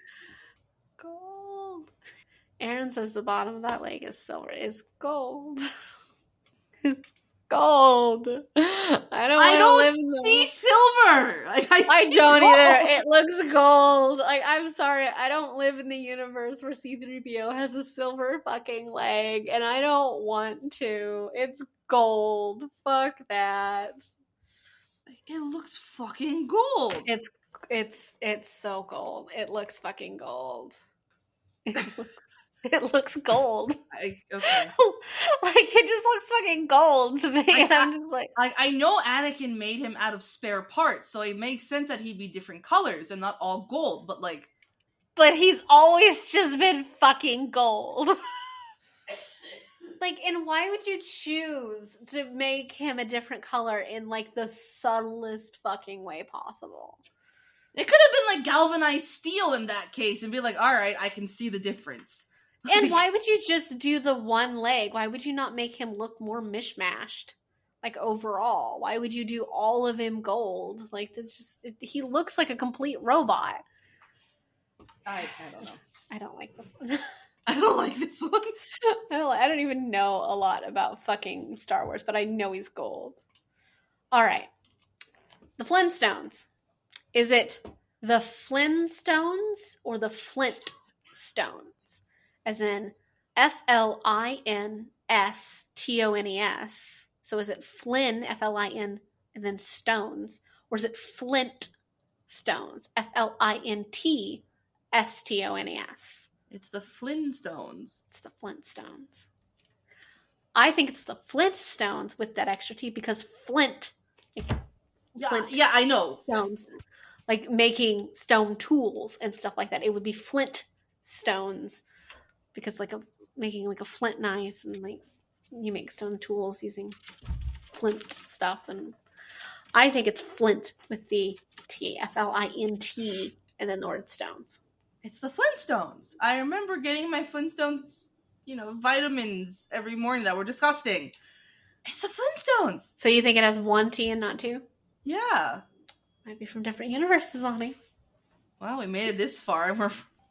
Gold. Aaron says the bottom of that leg is silver. Is gold. It's gold. I don't I want to live don't in the see silver. Like I, I see don't gold. either. It looks gold. Like, I'm sorry. I don't live in the universe where C three P O has a silver fucking leg, and I don't want to. It's gold. Fuck that. It looks fucking gold. It's it's it's so gold. It looks fucking gold. It looks, it looks gold. I, okay. Like, it just looks fucking gold to me. Like, And I'm just like, Like, I know Anakin made him out of spare parts, so it makes sense that he'd be different colors and not all gold, but like... but he's always just been fucking gold. Like, and why would you choose to make him a different color in, like, the subtlest fucking way possible? It could have been like galvanized steel in that case and be like, alright, I can see the difference. And why would you just do the one leg? Why would you not make him look more mishmashed? Like, overall? Why would you do all of him gold? Like, it's just, it, he looks like a complete robot. I, I don't know. I don't like this one. I don't like this one. I don't, I don't even know a lot about fucking Star Wars, but I know he's gold. All right. The Flintstones. Is it the Flintstones or the Flintstones? As in F L I N S T O N E S. So is it Flynn, F L I N, and then Stones? Or is it Flint Stones, F L I N T S T O N E S? It's the Flintstones. It's the Flintstones. I think it's the Flintstones with that extra T because Flint. Like, Yeah, Flint yeah, I know. stones. Like making stone tools and stuff like that. It would be Flint stones. Because like a making like a flint knife and like you make stone tools using flint stuff. And I think it's Flint with the T, F L I N T, and then the word stones. It's the Flintstones. I remember getting my Flintstones, you know, vitamins every morning that were disgusting. It's the Flintstones. So you think it has one T and not two? Yeah. Might be from different universes, Ani. Well, we made it this far. And we're...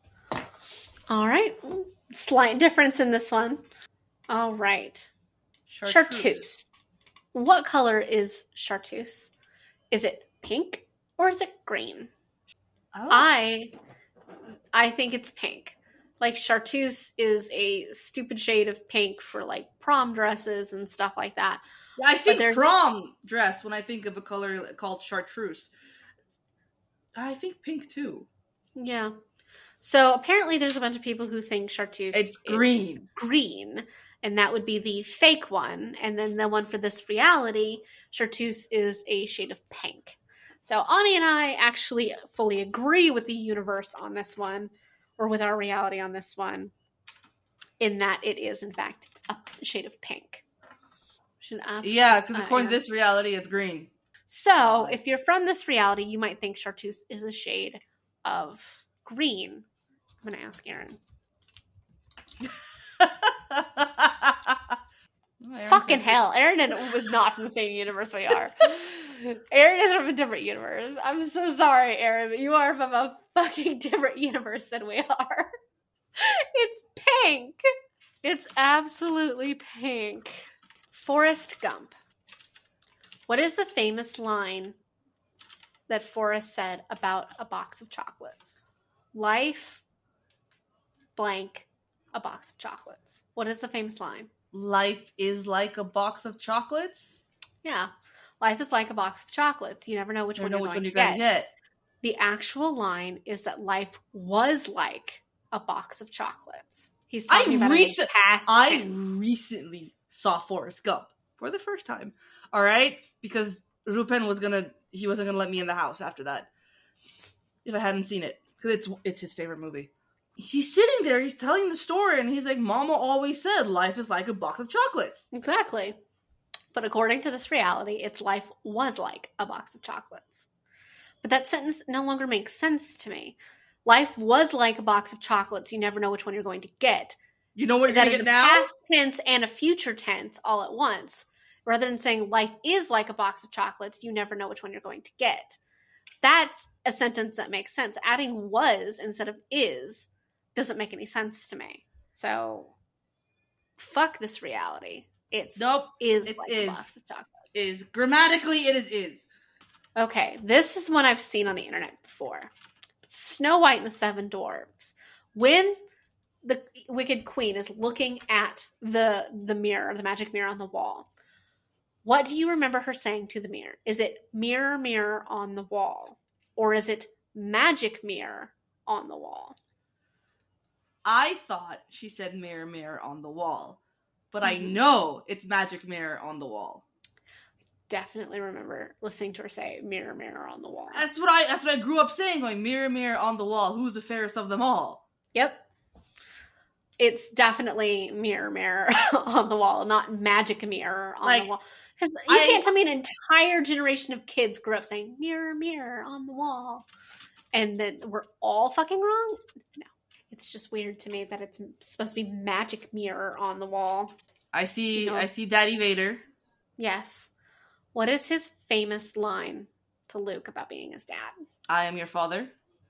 All right. Slight difference in this one. All right. Chartreuse. Chartreuse. What color is chartreuse? Is it pink or is it green? I, I I think it's pink. Like chartreuse is a stupid shade of pink for like prom dresses and stuff like that. I think there's- prom dress when I think of a color called chartreuse. I think pink too. Yeah. So apparently there's a bunch of people who think chartreuse It's is green. green, and that would be the fake one. And then the one for this reality, chartreuse is a shade of pink. So Ani and I actually fully agree with the universe on this one, or with our reality on this one, in that it is in fact a shade of pink. Should ask. Yeah, because uh, according to Aaron. this reality, it's green. So if you're from this reality, you might think chartreuse is a shade of green. I'm gonna ask Aaron. Oh, Fucking hell, Aaron and was not from the same universe we are. Aaron is from a different universe. I'm so sorry, Aaron, but you are from a fucking different universe than we are. It's pink. It's absolutely pink. Forrest Gump. What is the famous line that Forrest said about a box of chocolates? Life, blank, a box of chocolates. What is the famous line? Life is like a box of chocolates. Yeah. Life is like a box of chocolates. You never know which I one know you're which going one to you're gonna get. get. The actual line is that life was like a box of chocolates. He's talking I about recent- it in past I tense. recently saw Forrest Gump for the first time. All right, because Rupen was gonna, he wasn't gonna let me in the house after that if I hadn't seen it, because it's it's his favorite movie. He's sitting there, he's telling the story, and he's like, "Mama always said life is like a box of chocolates." Exactly. But according to this reality, its life was like a box of chocolates. But that sentence no longer makes sense to me. Life was like a box of chocolates. You never know which one you're going to get. You know what you're That gonna is get a now? past tense and a future tense all at once. Rather than saying life is like a box of chocolates, you never know which one you're going to get. That's a sentence that makes sense. Adding was instead of is doesn't make any sense to me. So, fuck this reality. It's Nope. is It's like is. a box of chocolates. Is grammatically it is is. Okay, this is one I've seen on the internet before. Snow White and the Seven Dwarfs. When the Wicked Queen is looking at the the mirror, the magic mirror on the wall, what do you remember her saying to the mirror? Is it mirror, mirror on the wall? Or is it magic mirror on the wall? I thought she said mirror, mirror on the wall, but I Mhm. know it's magic mirror on the wall. Definitely remember listening to her say mirror, mirror on the wall. That's what I. That's what I grew up saying. Going mirror, mirror on the wall. Who's the fairest of them all? Yep. It's definitely mirror, mirror on the wall, not magic mirror on Like, the wall. Because you I- can't tell me an entire generation of kids grew up saying mirror, mirror on the wall, and then we're all fucking wrong. No, it's just weird to me that it's supposed to be magic mirror on the wall. I see. You know- I see Daddy Vader. Yes. What is his famous line to Luke about being his dad? I am your father.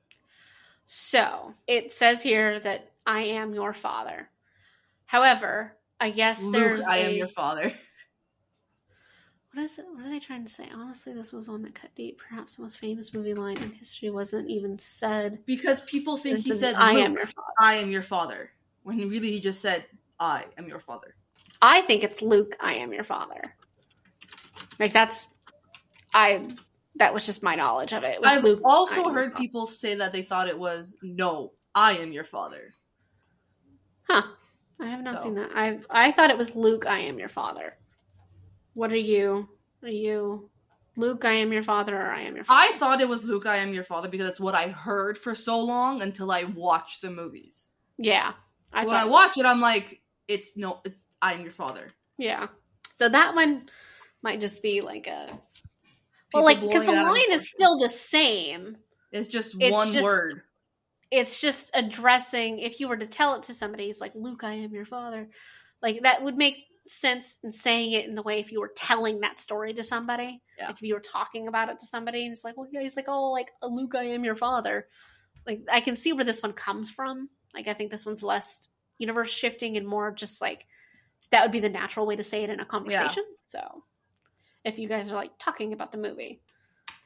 So it says here that I am your father. However, I guess Luke, there's I am a- your father. What is it? What are they trying to say? Honestly, this was one that cut deep. Perhaps the most famous movie line in history wasn't even said. Because people think It he says, said, I Luke, am your father. I am your father. When really he just said, I am your father. I think it's Luke, I am your father. Like that's I that was just my knowledge of it. It was I've Luke, I also am your heard father. people say that they thought it was, no, I am your father. Huh. I have not So. seen that. I I thought it was Luke, I am your father. What are you? Are you Luke, I am your father, or I am your father? I thought it was Luke, I am your father because that's what I heard for so long until I watched the movies. Yeah. I when thought I it was- watch it, I'm like, it's no, it's I am your father. Yeah. So that one might just be like a People well, like because blowing the it out of line is proportion. still the same. It's just It's one just- word. It's just addressing. If you were to tell it to somebody, it's like Luke, I am your father. Like that would make sense in saying it in the way if you were telling that story to somebody. Yeah. Like if you were talking about it to somebody, and it's like, well, yeah, he's like, oh, like Luke, I am your father. Like I can see where this one comes from. Like I think this one's less universe shifting and more just like that would be the natural way to say it in a conversation. So if you guys are like talking about the movie,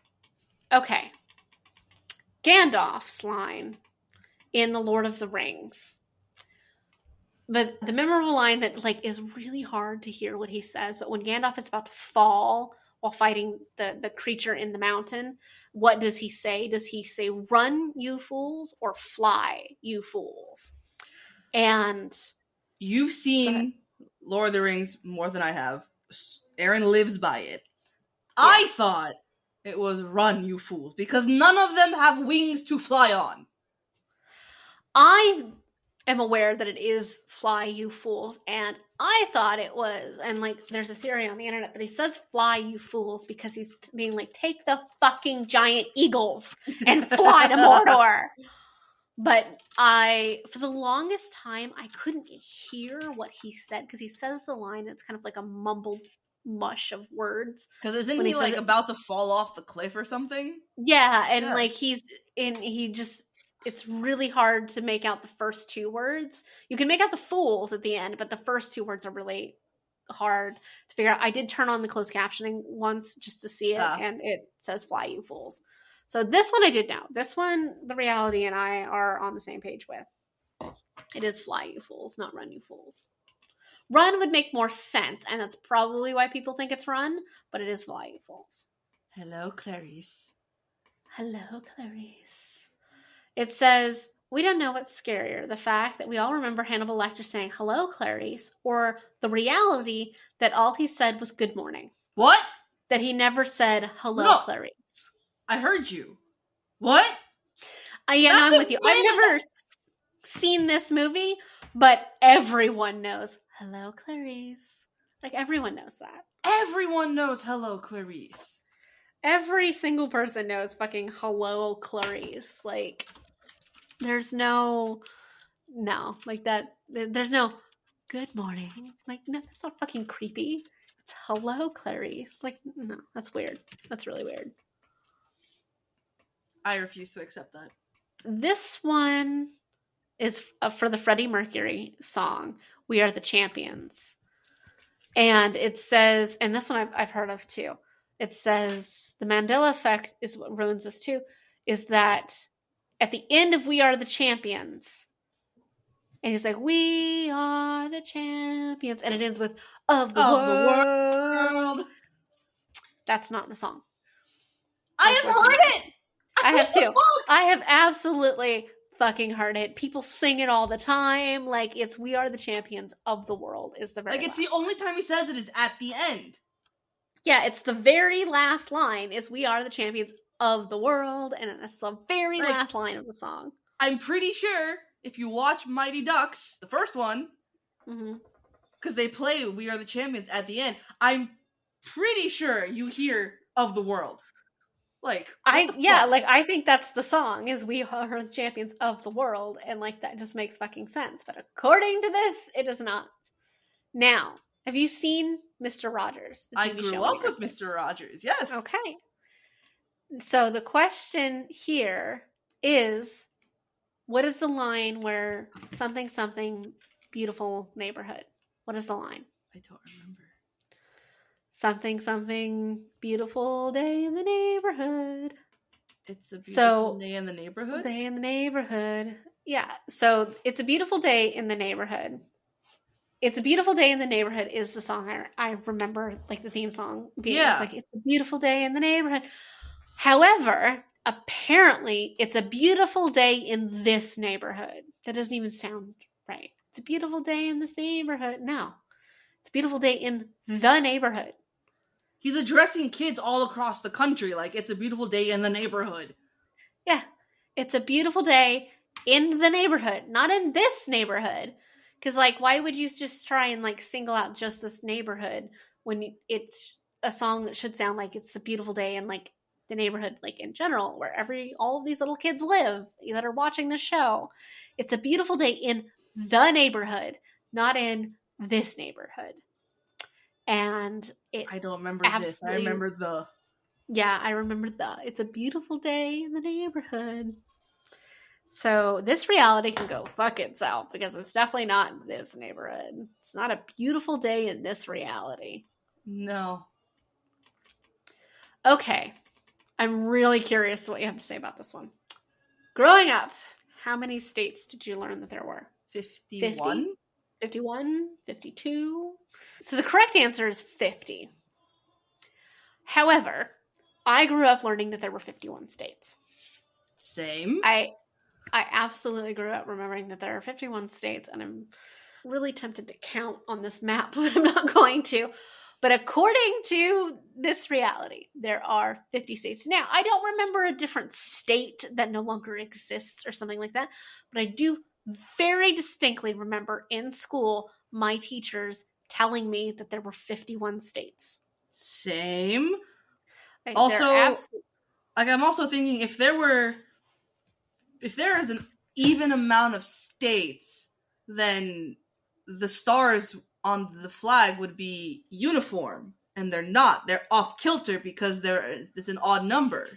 Okay. Gandalf's line in The Lord of the Rings. But the memorable line that like is really hard to hear what he says, but when Gandalf is about to fall while fighting the, the creature in the mountain, what does he say? Does he say, "Run, you fools," or "Fly, you fools"? And you've seen Lord of the Rings more than I have. Aaron lives by it. Yeah. I thought it was "Run, you fools," because none of them have wings to fly on. I am aware that it is "Fly, you fools," and I thought it was, and like there's a theory on the internet that he says "Fly, you fools" because he's being like, take the fucking giant eagles and fly to Mordor. But I, for the longest time, I couldn't hear what he said because he says the line, it's kind of like a mumbled mush of words. Because isn't he, he like it, about to fall off the cliff or something? Yeah, and yeah. like he's in, he just, it's really hard to make out the first two words. You can make out the fools at the end, but the first two words are really hard to figure out. I did turn on the closed captioning once just to see it, uh. and it says "Fly, you fools." So this one I did know. This one, the reality and I are on the same page with. It is "Fly, you fools," not "Run, you fools." Run would make more sense, and that's probably why people think it's "Run," but it is "Fly, you fools." Hello, Clarice. Hello, Clarice. It says, we don't know what's scarier, the fact that we all remember Hannibal Lecter saying, "Hello, Clarice," or the reality that all he said was "good morning." What? That he never said, "Hello, no. Clarice." I heard you. What? Uh, yeah, no, I'm with you. I've never s- seen this movie, but everyone knows, "Hello, Clarice." Like, everyone knows that. Everyone knows "Hello, Clarice." Every single person knows fucking "Hello, Clarice." Like, there's no, no, like that, there's no "good morning." Like, no, that's not fucking creepy. It's "Hello, Clarice." Like, no, that's weird. That's really weird. I refuse to accept that. This one is for the Freddie Mercury song, "We Are the Champions." And it says, and this one I've, I've heard of too, it says, the Mandela effect is what ruins this too, is that at the end of "We Are the Champions," and he's like, "We are the champions," and it ends with "of the, of world. the world." That's not the song. I have heard it! I have too. I have absolutely fucking heard it. People sing it all the time. Like, it's "We Are the Champions of the World" is the very Like, it's last. the only time he says it is at the end. Yeah, it's the very last line is "We are the champions of the world," and it's the very like, last line of the song. I'm pretty sure if you watch Mighty Ducks, the first one, because mm-hmm. they play "We Are the Champions" at the end, I'm pretty sure you hear "of the world." Like, I yeah, fuck? like I think that's the song is "We Are the Champions of the World," and like that just makes fucking sense. But according to this, it does not. Now, have you seen Mister Rogers? I grew up with Mister Rogers, yes. Okay. So the question here is, what is the line where something, something, beautiful neighborhood? What is the line? I don't remember. Something, something, beautiful day in the neighborhood. It's a beautiful so, day in the neighborhood? Day in the neighborhood. Yeah. So it's a beautiful day in the neighborhood. It's a Beautiful Day in the Neighborhood is the song I, I remember, like the theme song being. Yeah. It's like, it's a beautiful day in the neighborhood. However, apparently it's a beautiful day in this neighborhood. That doesn't even sound right. It's a beautiful day in this neighborhood. No. It's a beautiful day in the neighborhood. He's addressing kids all across the country like it's a beautiful day in the neighborhood. Yeah. It's a beautiful day in the neighborhood, not in this neighborhood. Because, like, why would you just try and, like, single out just this neighborhood when you, it's a song that should sound like it's a beautiful day in, like, the neighborhood, like, in general, where every, all of these little kids live that are watching the show. It's a beautiful day in the neighborhood, not in this neighborhood. And it I don't remember this. I remember the. Yeah, I remember the. It's a beautiful day in the neighborhood. So this reality can go fuck itself because it's definitely not this neighborhood. It's not a beautiful day in this reality. No. Okay. I'm really curious what you have to say about this one. Growing up, how many states did you learn that there were? fifty-one? fifty-one? fifty-two? So the correct answer is fifty. However, I grew up learning that there were fifty-one states. Same. I I absolutely grew up remembering that there are fifty-one states, and I'm really tempted to count on this map, but I'm not going to. But according to this reality, there are fifty states. Now, I don't remember a different state that no longer exists or something like that, but I do very distinctly remember in school my teachers telling me that there were fifty-one states. Same. Like, Also, abs- like I'm also thinking if there were, if there is an even amount of states, then the stars on the flag would be uniform, and they're not. They're off kilter because there it's an odd number.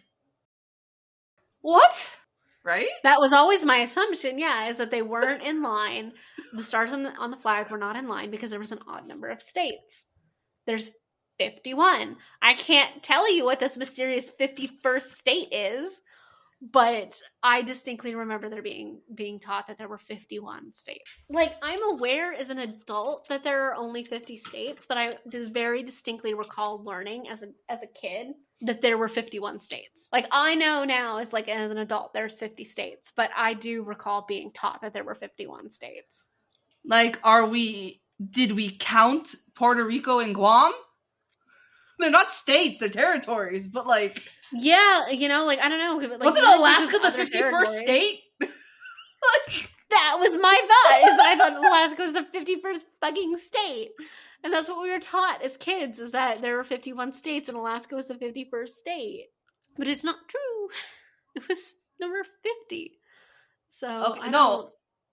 What? Right? That was always my assumption, yeah, is that they weren't in line. The stars on the, on the flag were not in line because there was an odd number of states. There's fifty-one. I can't tell you what this mysterious fifty-first state is, but I distinctly remember there being being taught that there were fifty-one states. Like, I'm aware as an adult that there are only fifty states, but I just very distinctly recall learning as a as a kid that there were fifty-one states. Like, I know now as like as an adult there's fifty states, but I do recall being taught that there were fifty-one states. Like, are we, did we count Puerto Rico and Guam? They're not states, they're territories, but like... Yeah, you know, like, I don't know. Like, wasn't Alaska the fifty-first state? Like, that was my thought, is that I thought Alaska was the fifty-first fucking state. And that's what we were taught as kids, is that there were fifty-one states and Alaska was the fifty-first state. But it's not true. It was number fifty. So, Okay, I no. don't...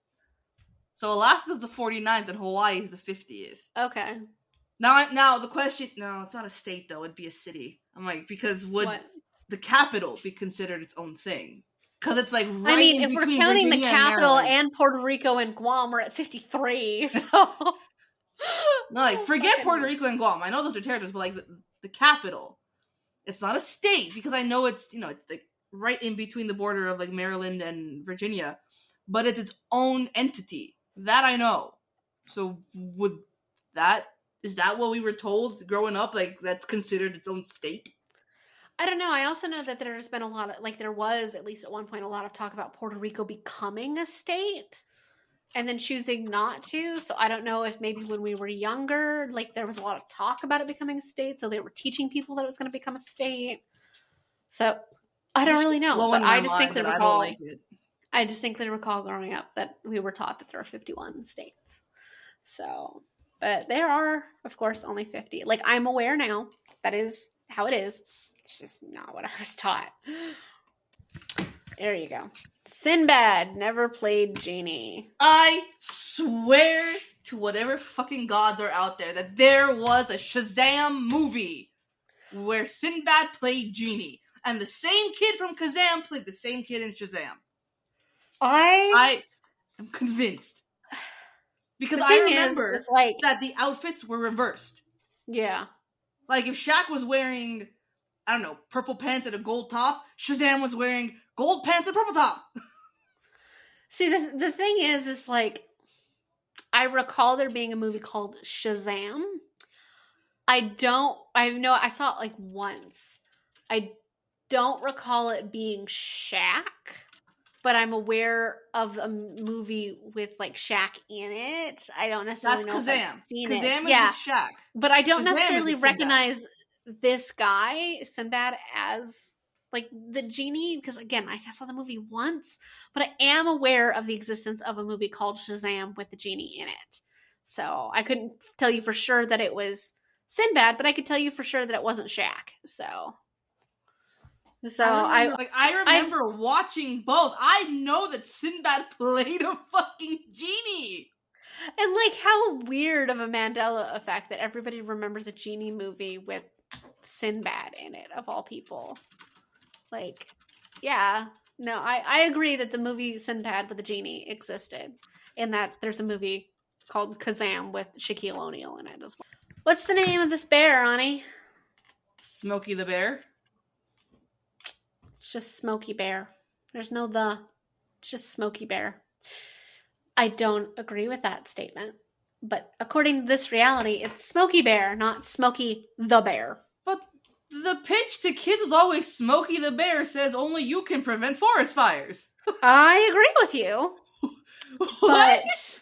So Alaska's the forty-ninth and Hawaii is the fiftieth. Okay. Now, now the question, no, it's not a state though, it'd be a city. I'm like, because would What? the capital be considered its own thing? Because it's like right I mean, in if we're between counting Virginia the capital and, and Puerto Rico and Guam, we're at fifty-three, so... no, like, forget Fucking- Puerto Rico and Guam. I know those are territories, but like the, the capital, it's not a state because I know it's, you know, it's like right in between the border of like Maryland and Virginia, but it's its own entity. That I know. So would that, is that what we were told growing up? Like, that's considered its own state? I don't know. I also know that there's been a lot of, like, there was, at least at one point, a lot of talk about Puerto Rico becoming a state and then choosing not to. So I don't know if maybe when we were younger, like, there was a lot of talk about it becoming a state. So they were teaching people that it was going to become a state. So I don't really know. Blowing But my I distinctly mind that recall, I don't like it. I distinctly recall growing up that we were taught that there are fifty-one states. So, but there are, of course, only fifty. Like, I'm aware now that is how it is. It's just not what I was taught. There you go. Sinbad never played Genie. I swear to whatever fucking gods are out there that there was a Shazam movie where Sinbad played Genie. And the same kid from Kazam played the same kid in Shazam. I I am convinced. Because The I thing is, remember is, like, that the outfits were reversed. yeah. Like, if Shaq was wearing, I don't know, purple pants and a gold top, Shazam was wearing gold pants and purple top. See, the the thing is, is like, I recall there being a movie called Shazam. I don't, I know, I saw it like once. I don't recall it being Shaq, but I'm aware of a movie with like Shaq in it. I don't necessarily That's know if Kazam. I've seen Kazam it. is Yeah, with Shaq. but I don't Shazam is necessarily with Sinbad. recognize this guy, Sinbad, as like the genie, because again, I saw the movie once, but I am aware of the existence of a movie called Shazam with the genie in it. So I couldn't tell you for sure that it was Sinbad, but I could tell you for sure that it wasn't Shaq. So, so I I, remember, like I remember watching both. I know that Sinbad played a fucking genie. and like how weird of a Mandela effect that everybody remembers a genie movie with Sinbad in it, of all people. Like, yeah, no, I, I agree that the movie Sinbad with the genie existed, and that there's a movie called Kazam with Shaquille O'Neal in it as well. What's the name of this bear, Ani? Smokey the Bear. It's just Smokey Bear. There's no the. It's just Smokey Bear. I don't agree with that statement. But according to this reality, it's Smokey Bear, not Smokey the Bear. But the pitch to kids was always Smokey the Bear says only you can prevent forest fires. I agree with you. But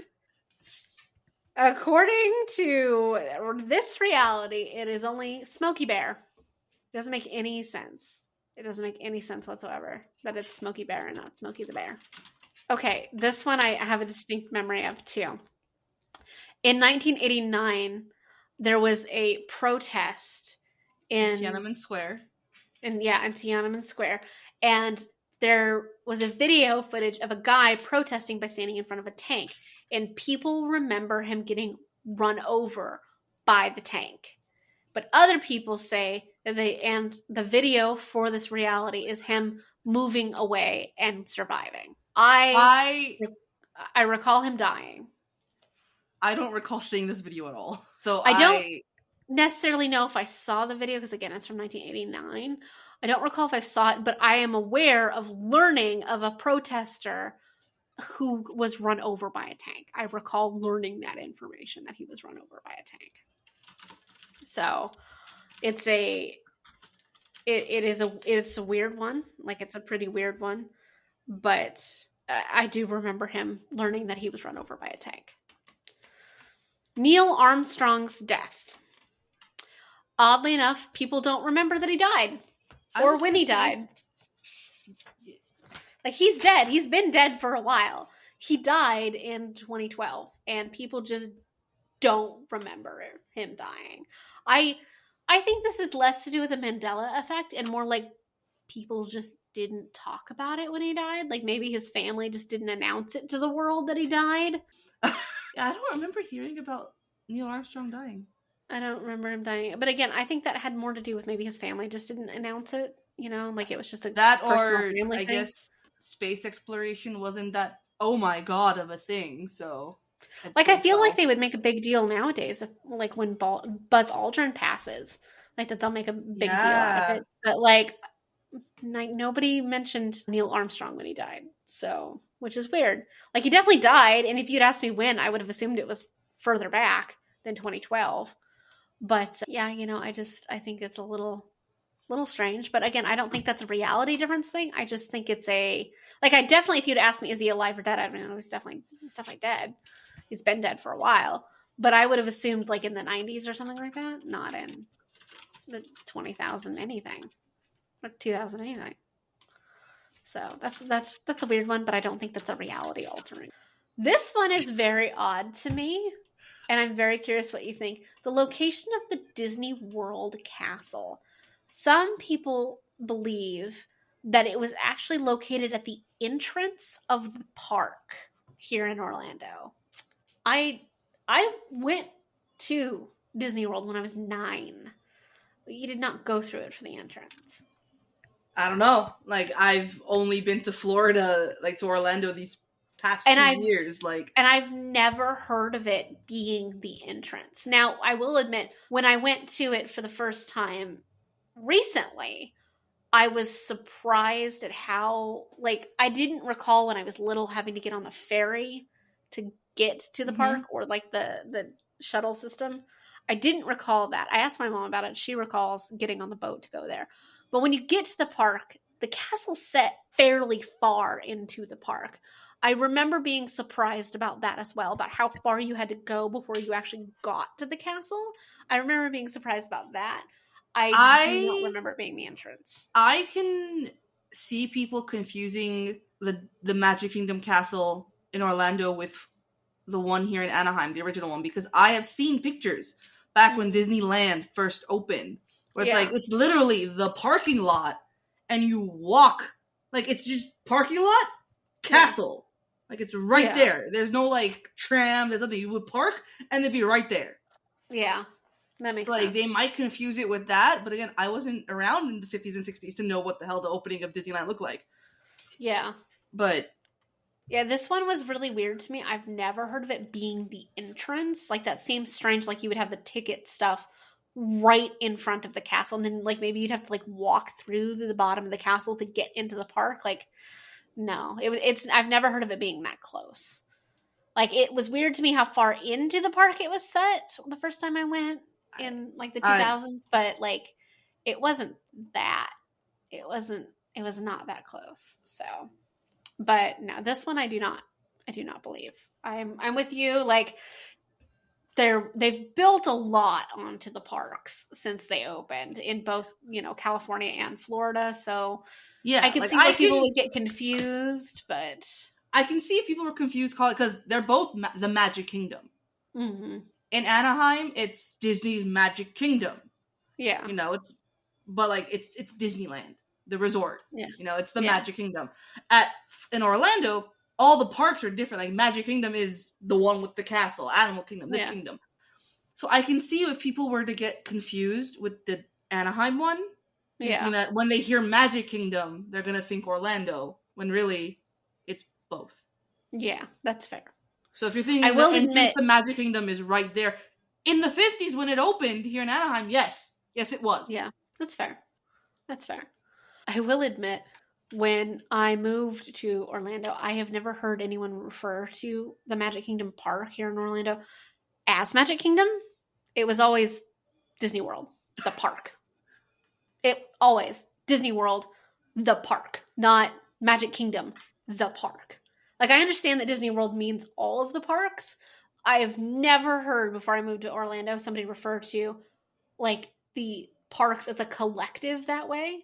according to this reality, it is only Smokey Bear. It doesn't make any sense. It doesn't make any sense whatsoever that it's Smokey Bear and not Smokey the Bear. Okay, this one I have a distinct memory of too. In nineteen eighty-nine, there was a protest in Tiananmen Square. In, yeah, in Tiananmen Square. And there was a video footage of a guy protesting by standing in front of a tank. And people remember him getting run over by the tank. But other people say that they, and the video for this reality is him moving away and surviving. I I I recall him dying. I don't recall seeing this video at all. So I don't I, necessarily know if I saw the video because, again, it's from nineteen eighty-nine. I don't recall if I saw it, but I am aware of learning of a protester who was run over by a tank. I recall learning that information, that he was run over by a tank. So it's a it, it is a it's a weird one. Like, it's a pretty weird one. But I do remember him learning that he was run over by a tank. Neil Armstrong's death. Oddly enough, people don't remember that he died. Or when he died. Like, he's dead. He's been dead for a while. He died in twenty twelve. And people just don't remember him dying. I I think this is less to do with the Mandela effect and more like people just didn't talk about it when he died. Like, maybe his family just didn't announce it to the world that he died. I don't remember hearing about Neil Armstrong dying. I don't remember him dying. But again, I think that had more to do with maybe his family just didn't announce it. You know, like it was just a that personal or family I thing. guess space exploration wasn't that oh my god of a thing. So like I feel so. like they would make a big deal nowadays, if, like when Ball- Buzz Aldrin passes, like that they'll make a big Yeah. deal out of it. But like, like nobody mentioned Neil Armstrong when he died, so which is weird. Like, he definitely died, and if you'd asked me when, I would have assumed it was further back than twenty twelve. But uh, yeah, you know, I just I think it's a little little strange. But again, I don't think that's a reality difference thing. I just think it's a like I definitely, if you'd asked me, is he alive or dead? I don't know. He's definitely he's definitely dead. He's been dead for a while. But I would have assumed like in the nineties or something like that, not in the twenty thousand anything or two thousand anything. So that's that's that's a weird one, but I don't think that's a reality altering. This one is very odd to me, and I'm very curious what you think. The location of the Disney World castle. Some people believe that it was actually located at the entrance of the park here in Orlando. I I went to Disney World when I was nine. You did not go through it for the entrance. I don't know. Like, I've only been to Florida, like to Orlando these past And two I've- years. Like, And I've never heard of it being the entrance. Now, I will admit, when I went to it for the first time recently, I was surprised at how, like, I didn't recall when I was little having to get on the ferry to get to the Mhm. park or, like, the, the shuttle system. I didn't recall that. I asked my mom about it. She recalls getting on the boat to go there. But when you get to the park, the castle's set fairly far into the park. I remember being surprised about that as well, about how far you had to go before you actually got to the castle. I remember being surprised about that. I, I- do not remember it being the entrance. I can see people confusing the the Magic Kingdom castle in Orlando with the one here in Anaheim, the original one, because I have seen pictures back when Disneyland first opened, where it's Yeah. like it's literally the parking lot, and you walk like it's just parking lot, castle, like it's right Yeah. there. There's no like tram. There's nothing. You would park and it'd be right there. Yeah, that makes Like sense. they might confuse it with that, but again, I wasn't around in the fifties and sixties to know what the hell the opening of Disneyland looked like. Yeah. But Yeah, this one was really weird to me. I've never heard of it being the entrance. Like, that seems strange. Like, you would have the ticket stuff right in front of the castle, and then like maybe you'd have to like walk through to the bottom of the castle to get into the park. Like, no, it, it's I've never heard of it being that close. Like, it was weird to me how far into the park it was set the first time I went in like the two thousands, I, but like it wasn't that. It wasn't. It was not that close. So, but no, this one I do not. I do not believe. I'm. I'm with you. Like, they're they've built a lot onto the parks since they opened in both, you know, California and Florida. So yeah, I can like, see why I people can, would get confused, but I can see if people were confused, call it because they're both ma- the Magic Kingdom. mm-hmm. In Anaheim, it's Disney's Magic Kingdom. Yeah, you know, it's but like it's it's Disneyland, the resort. Yeah, you know, it's the yeah. Magic Kingdom. At in Orlando, all the parks are different. Like Magic Kingdom is the one with the castle, Animal Kingdom, this yeah. kingdom. So I can see if people were to get confused with the Anaheim one, thinking Yeah. that when they hear Magic Kingdom, they're gonna think Orlando, when really it's both. Yeah, that's fair. So if you're thinking I the will entrance admit- to Magic Kingdom is right there. In the fifties when it opened here in Anaheim, yes. Yes, it was. Yeah, that's fair. That's fair. I will admit, when I moved to Orlando, I have never heard anyone refer to the Magic Kingdom park here in Orlando as Magic Kingdom. It was always Disney World, the park. It always Disney World, the park, not Magic Kingdom, the park. Like, I understand that Disney World means all of the parks. I have never heard before I moved to Orlando somebody refer to like the parks as a collective that way.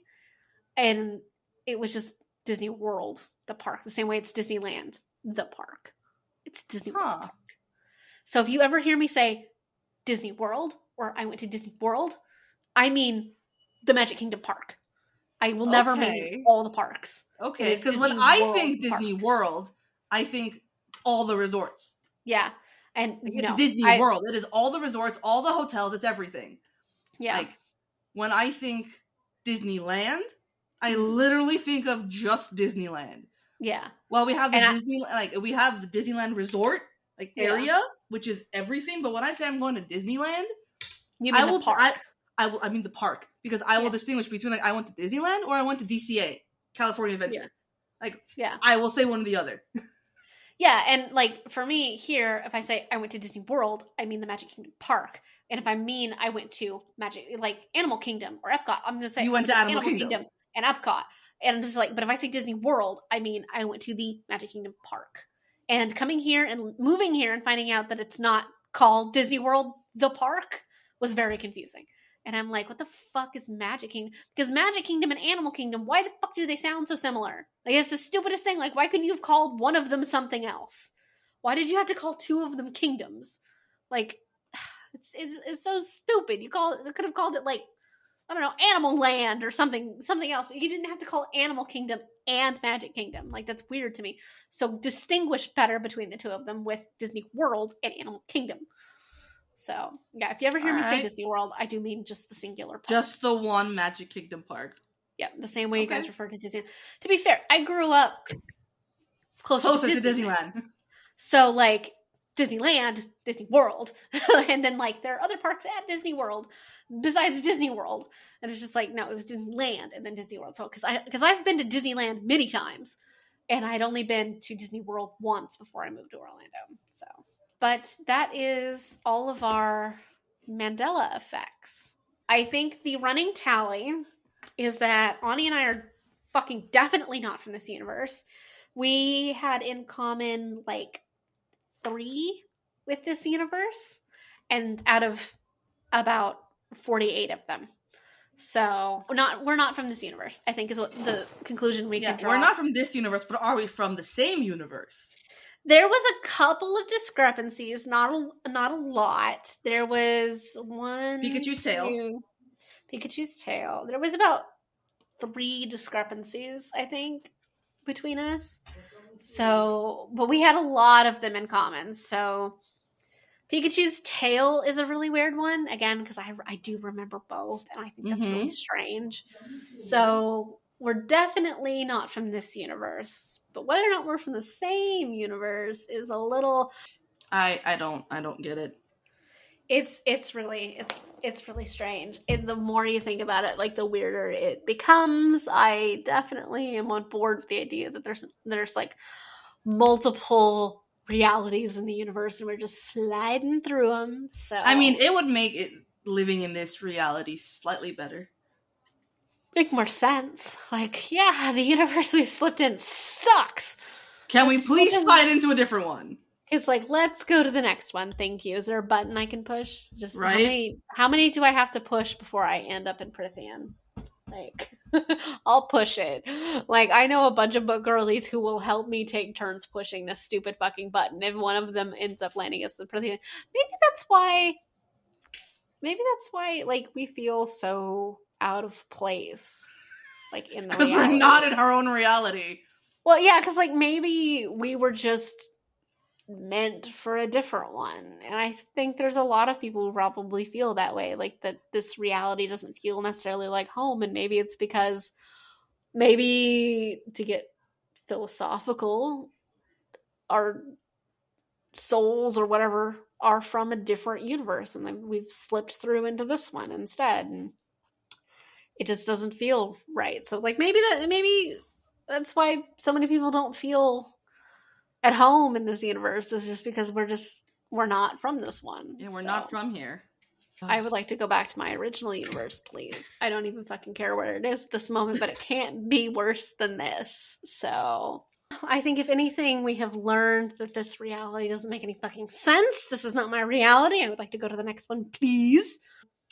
And it was just Disney World, the park, the same way it's Disneyland, the park. It's Disney World Huh. Park. So if you ever hear me say Disney World or I went to Disney World, I mean the Magic Kingdom Park. I will never Okay. mean all the parks. Okay, It is because when Disney I World think Disney Park. World, I think all the resorts. Yeah. And It's no, Disney I- World. It is all the resorts, all the hotels, it's everything. Yeah. Like, when I think Disneyland, I Mhm. literally think of just Disneyland. yeah. Well, we have the And I- Disney, like, we have the Disneyland Resort, like, Yeah. area, which is everything. But when I say I'm going to Disneyland, You mean I the will, park. I, I will, I mean the park, because I will Yeah. distinguish between, like, I went to Disneyland or I went to D C A, California Adventure. Yeah. Like, yeah. I will say one or the other. Yeah, and like for me here, if I say I went to Disney World, I mean the Magic Kingdom Park. And if I mean I went to Magic, like Animal Kingdom or Epcot, I'm going to say You I went to Animal Kingdom. and Epcot. And I'm just like, but if I say Disney World, I mean I went to the Magic Kingdom Park. And coming here and moving here and finding out that it's not called Disney World, the park, was very confusing. And I'm like, what the fuck is Magic Kingdom? Because Magic Kingdom and Animal Kingdom, why the fuck do they sound so similar? Like, it's the stupidest thing. Like, why couldn't you have called one of them something else? Why did you have to call two of them kingdoms? Like, it's it's, it's so stupid. You call it, you could have called it like, I don't know, Animal Land or something something else. But you didn't have to call Animal Kingdom and Magic Kingdom. Like, that's weird to me. So distinguish better between the two of them with Disney World and Animal Kingdom. So, yeah, if you ever hear All me say right. Disney World, I do mean just the singular park. Just the one Magic Kingdom park. Yeah, the same way you Okay. guys refer to Disney. To be fair, I grew up closer, Closer to to Disneyland. Disneyland. So, like, Disneyland, Disney World, and then, like, there are other parks at Disney World besides Disney World. And it's just like, no, it was Disneyland and then Disney World. So, because I, because I've been to Disneyland many times, and I had only been to Disney World once before I moved to Orlando. So, but that is all of our Mandela effects. I think the running tally is that Ani and I are fucking definitely not from this universe. We had in common like three with this universe, and out of about forty-eight of them. So not we're not from this universe, I think is what the conclusion we Yeah, can draw. we're not from this universe, but are we from the same universe? There was a couple of discrepancies, not a, not a lot. There was one Pikachu's tail. two- Pikachu's tail. There was about three discrepancies, I think, between us. So, but we had a lot of them in common. So, Pikachu's tail is a really weird one, again, because I, I do remember both, and I think that's really Mhm. strange. So, we're definitely not from this universe. But whether or not we're from the same universe is a little... I I don't I don't get it. It's it's really it's it's really strange. And the more you think about it, like the weirder it becomes. I definitely am on board with the idea that there's there's like multiple realities in the universe, and we're just sliding through them. So I mean, it would make it living in this reality slightly better. Make more sense. Like, yeah, the universe we've slipped in sucks. Can Let's we please slip in- slide into a different one? It's like, let's go to the next one. Thank you. Is there a button I can push? Just Right? how many, how many do I have to push before I end up in Prithian? Like, I'll push it. Like, I know a bunch of book girlies who will help me take turns pushing this stupid fucking button. If one of them ends up landing us in Prithian, maybe that's why. Maybe that's why, like, we feel so out of place, like in the Because we're reality. not in our own reality. Well, yeah, because like maybe we were just meant for a different one, and I think there's a lot of people who probably feel that way, like that this reality doesn't feel necessarily like home, and maybe it's because maybe to get philosophical, our souls or whatever are from a different universe, and then we've slipped through into this one instead, and it just doesn't feel right. So like maybe that maybe that's why so many people don't feel at home in this universe, is just because we're just we're not from this one. Yeah, we're So not from here. I would like to go back to my original universe, please. I don't even fucking care where it is at this moment, but it can't be worse than this. So I think if anything, we have learned that this reality doesn't make any fucking sense. This is not my reality. I would like to go to the next one, please.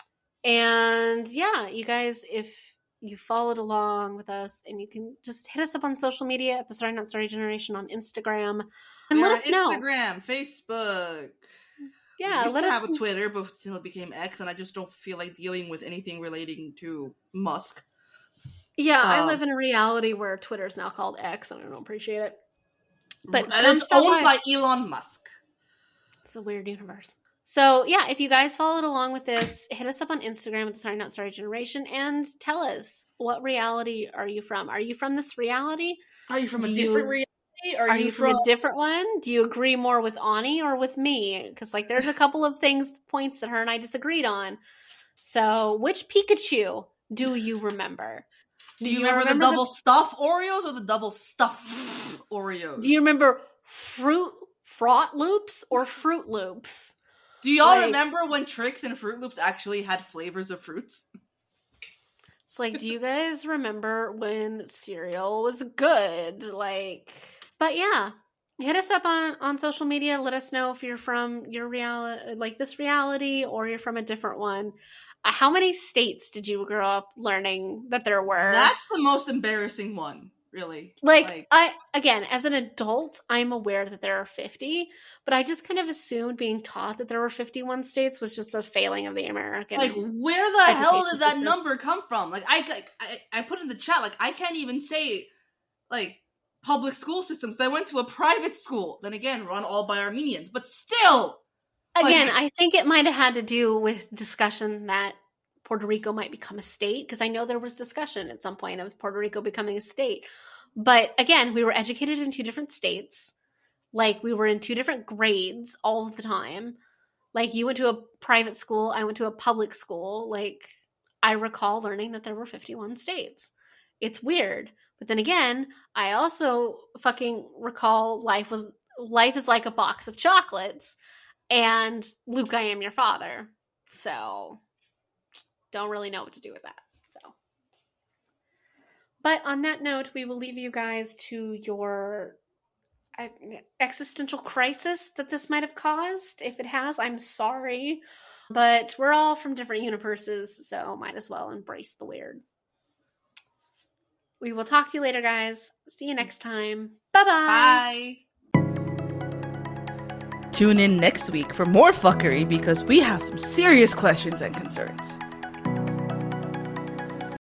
And yeah, you guys, if you followed along with us, and you can just hit us up on social media at the Sorry Not Sorry Generation on Instagram, and We're let on us know. Instagram, Facebook. Yeah, I used let to us. have a Twitter, but until it became X, and I just don't feel like dealing with anything relating to Musk. Yeah, I um, live in a reality where Twitter's now called X, and I don't appreciate it. But and come it's stop owned by. by Elon Musk. It's a weird universe. So yeah, if you guys followed along with this, hit us up on Instagram at the Sorry Not Sorry Generation and tell us, what reality are you from? Are you from this reality? Are you from a Do different you- reality? Are, Are you, you from? from a different one? Do you agree more with Ani or with me? Because like there's a couple of things, points that her and I disagreed on. So which Pikachu do you remember? Do you remember, the double stuff Oreos or the double stuff Oreos? Do you remember fruit Fraught Loops or Fruit Loops? Do y'all like- remember when Trix and Fruit Loops actually had flavors of fruits? It's like, do you guys remember when cereal was good? Like, but yeah, hit us up on, on social media. Let us know if you're from your reality, like this reality, or you're from a different one. Uh, how many states did you grow up learning that there were? That's the most embarrassing one, really. Like, I, again, as an adult, I'm aware that there are fifty, but I just kind of assumed being taught that there were fifty-one states was just a failing of the American. Like, where the hell education did that system. number come from? Like, I, like, I, I put in the chat, like, I can't even say, like, public school systems. I went to a private school, then again, run all by Armenians, but still! Again, Like- I think it might have had to do with discussion that Puerto Rico might become a state, because I know there was discussion at some point of Puerto Rico becoming a state. But again, we were educated in two different states. Like, we were in two different grades all of the time. Like, you went to a private school, I went to a public school. Like, I recall learning that there were fifty-one states. It's weird. But then again, I also fucking recall life was life is like a box of chocolates, and Luke, I am your father. So, don't really know what to do with that. So, but on that note, we will leave you guys to your uh, existential crisis that this might have caused. If it has, I'm sorry. But we're all from different universes, so might as well embrace the weird. We will talk to you later, guys. See you next time. Bye-bye. Bye! Tune in next week for more fuckery, because we have some serious questions and concerns.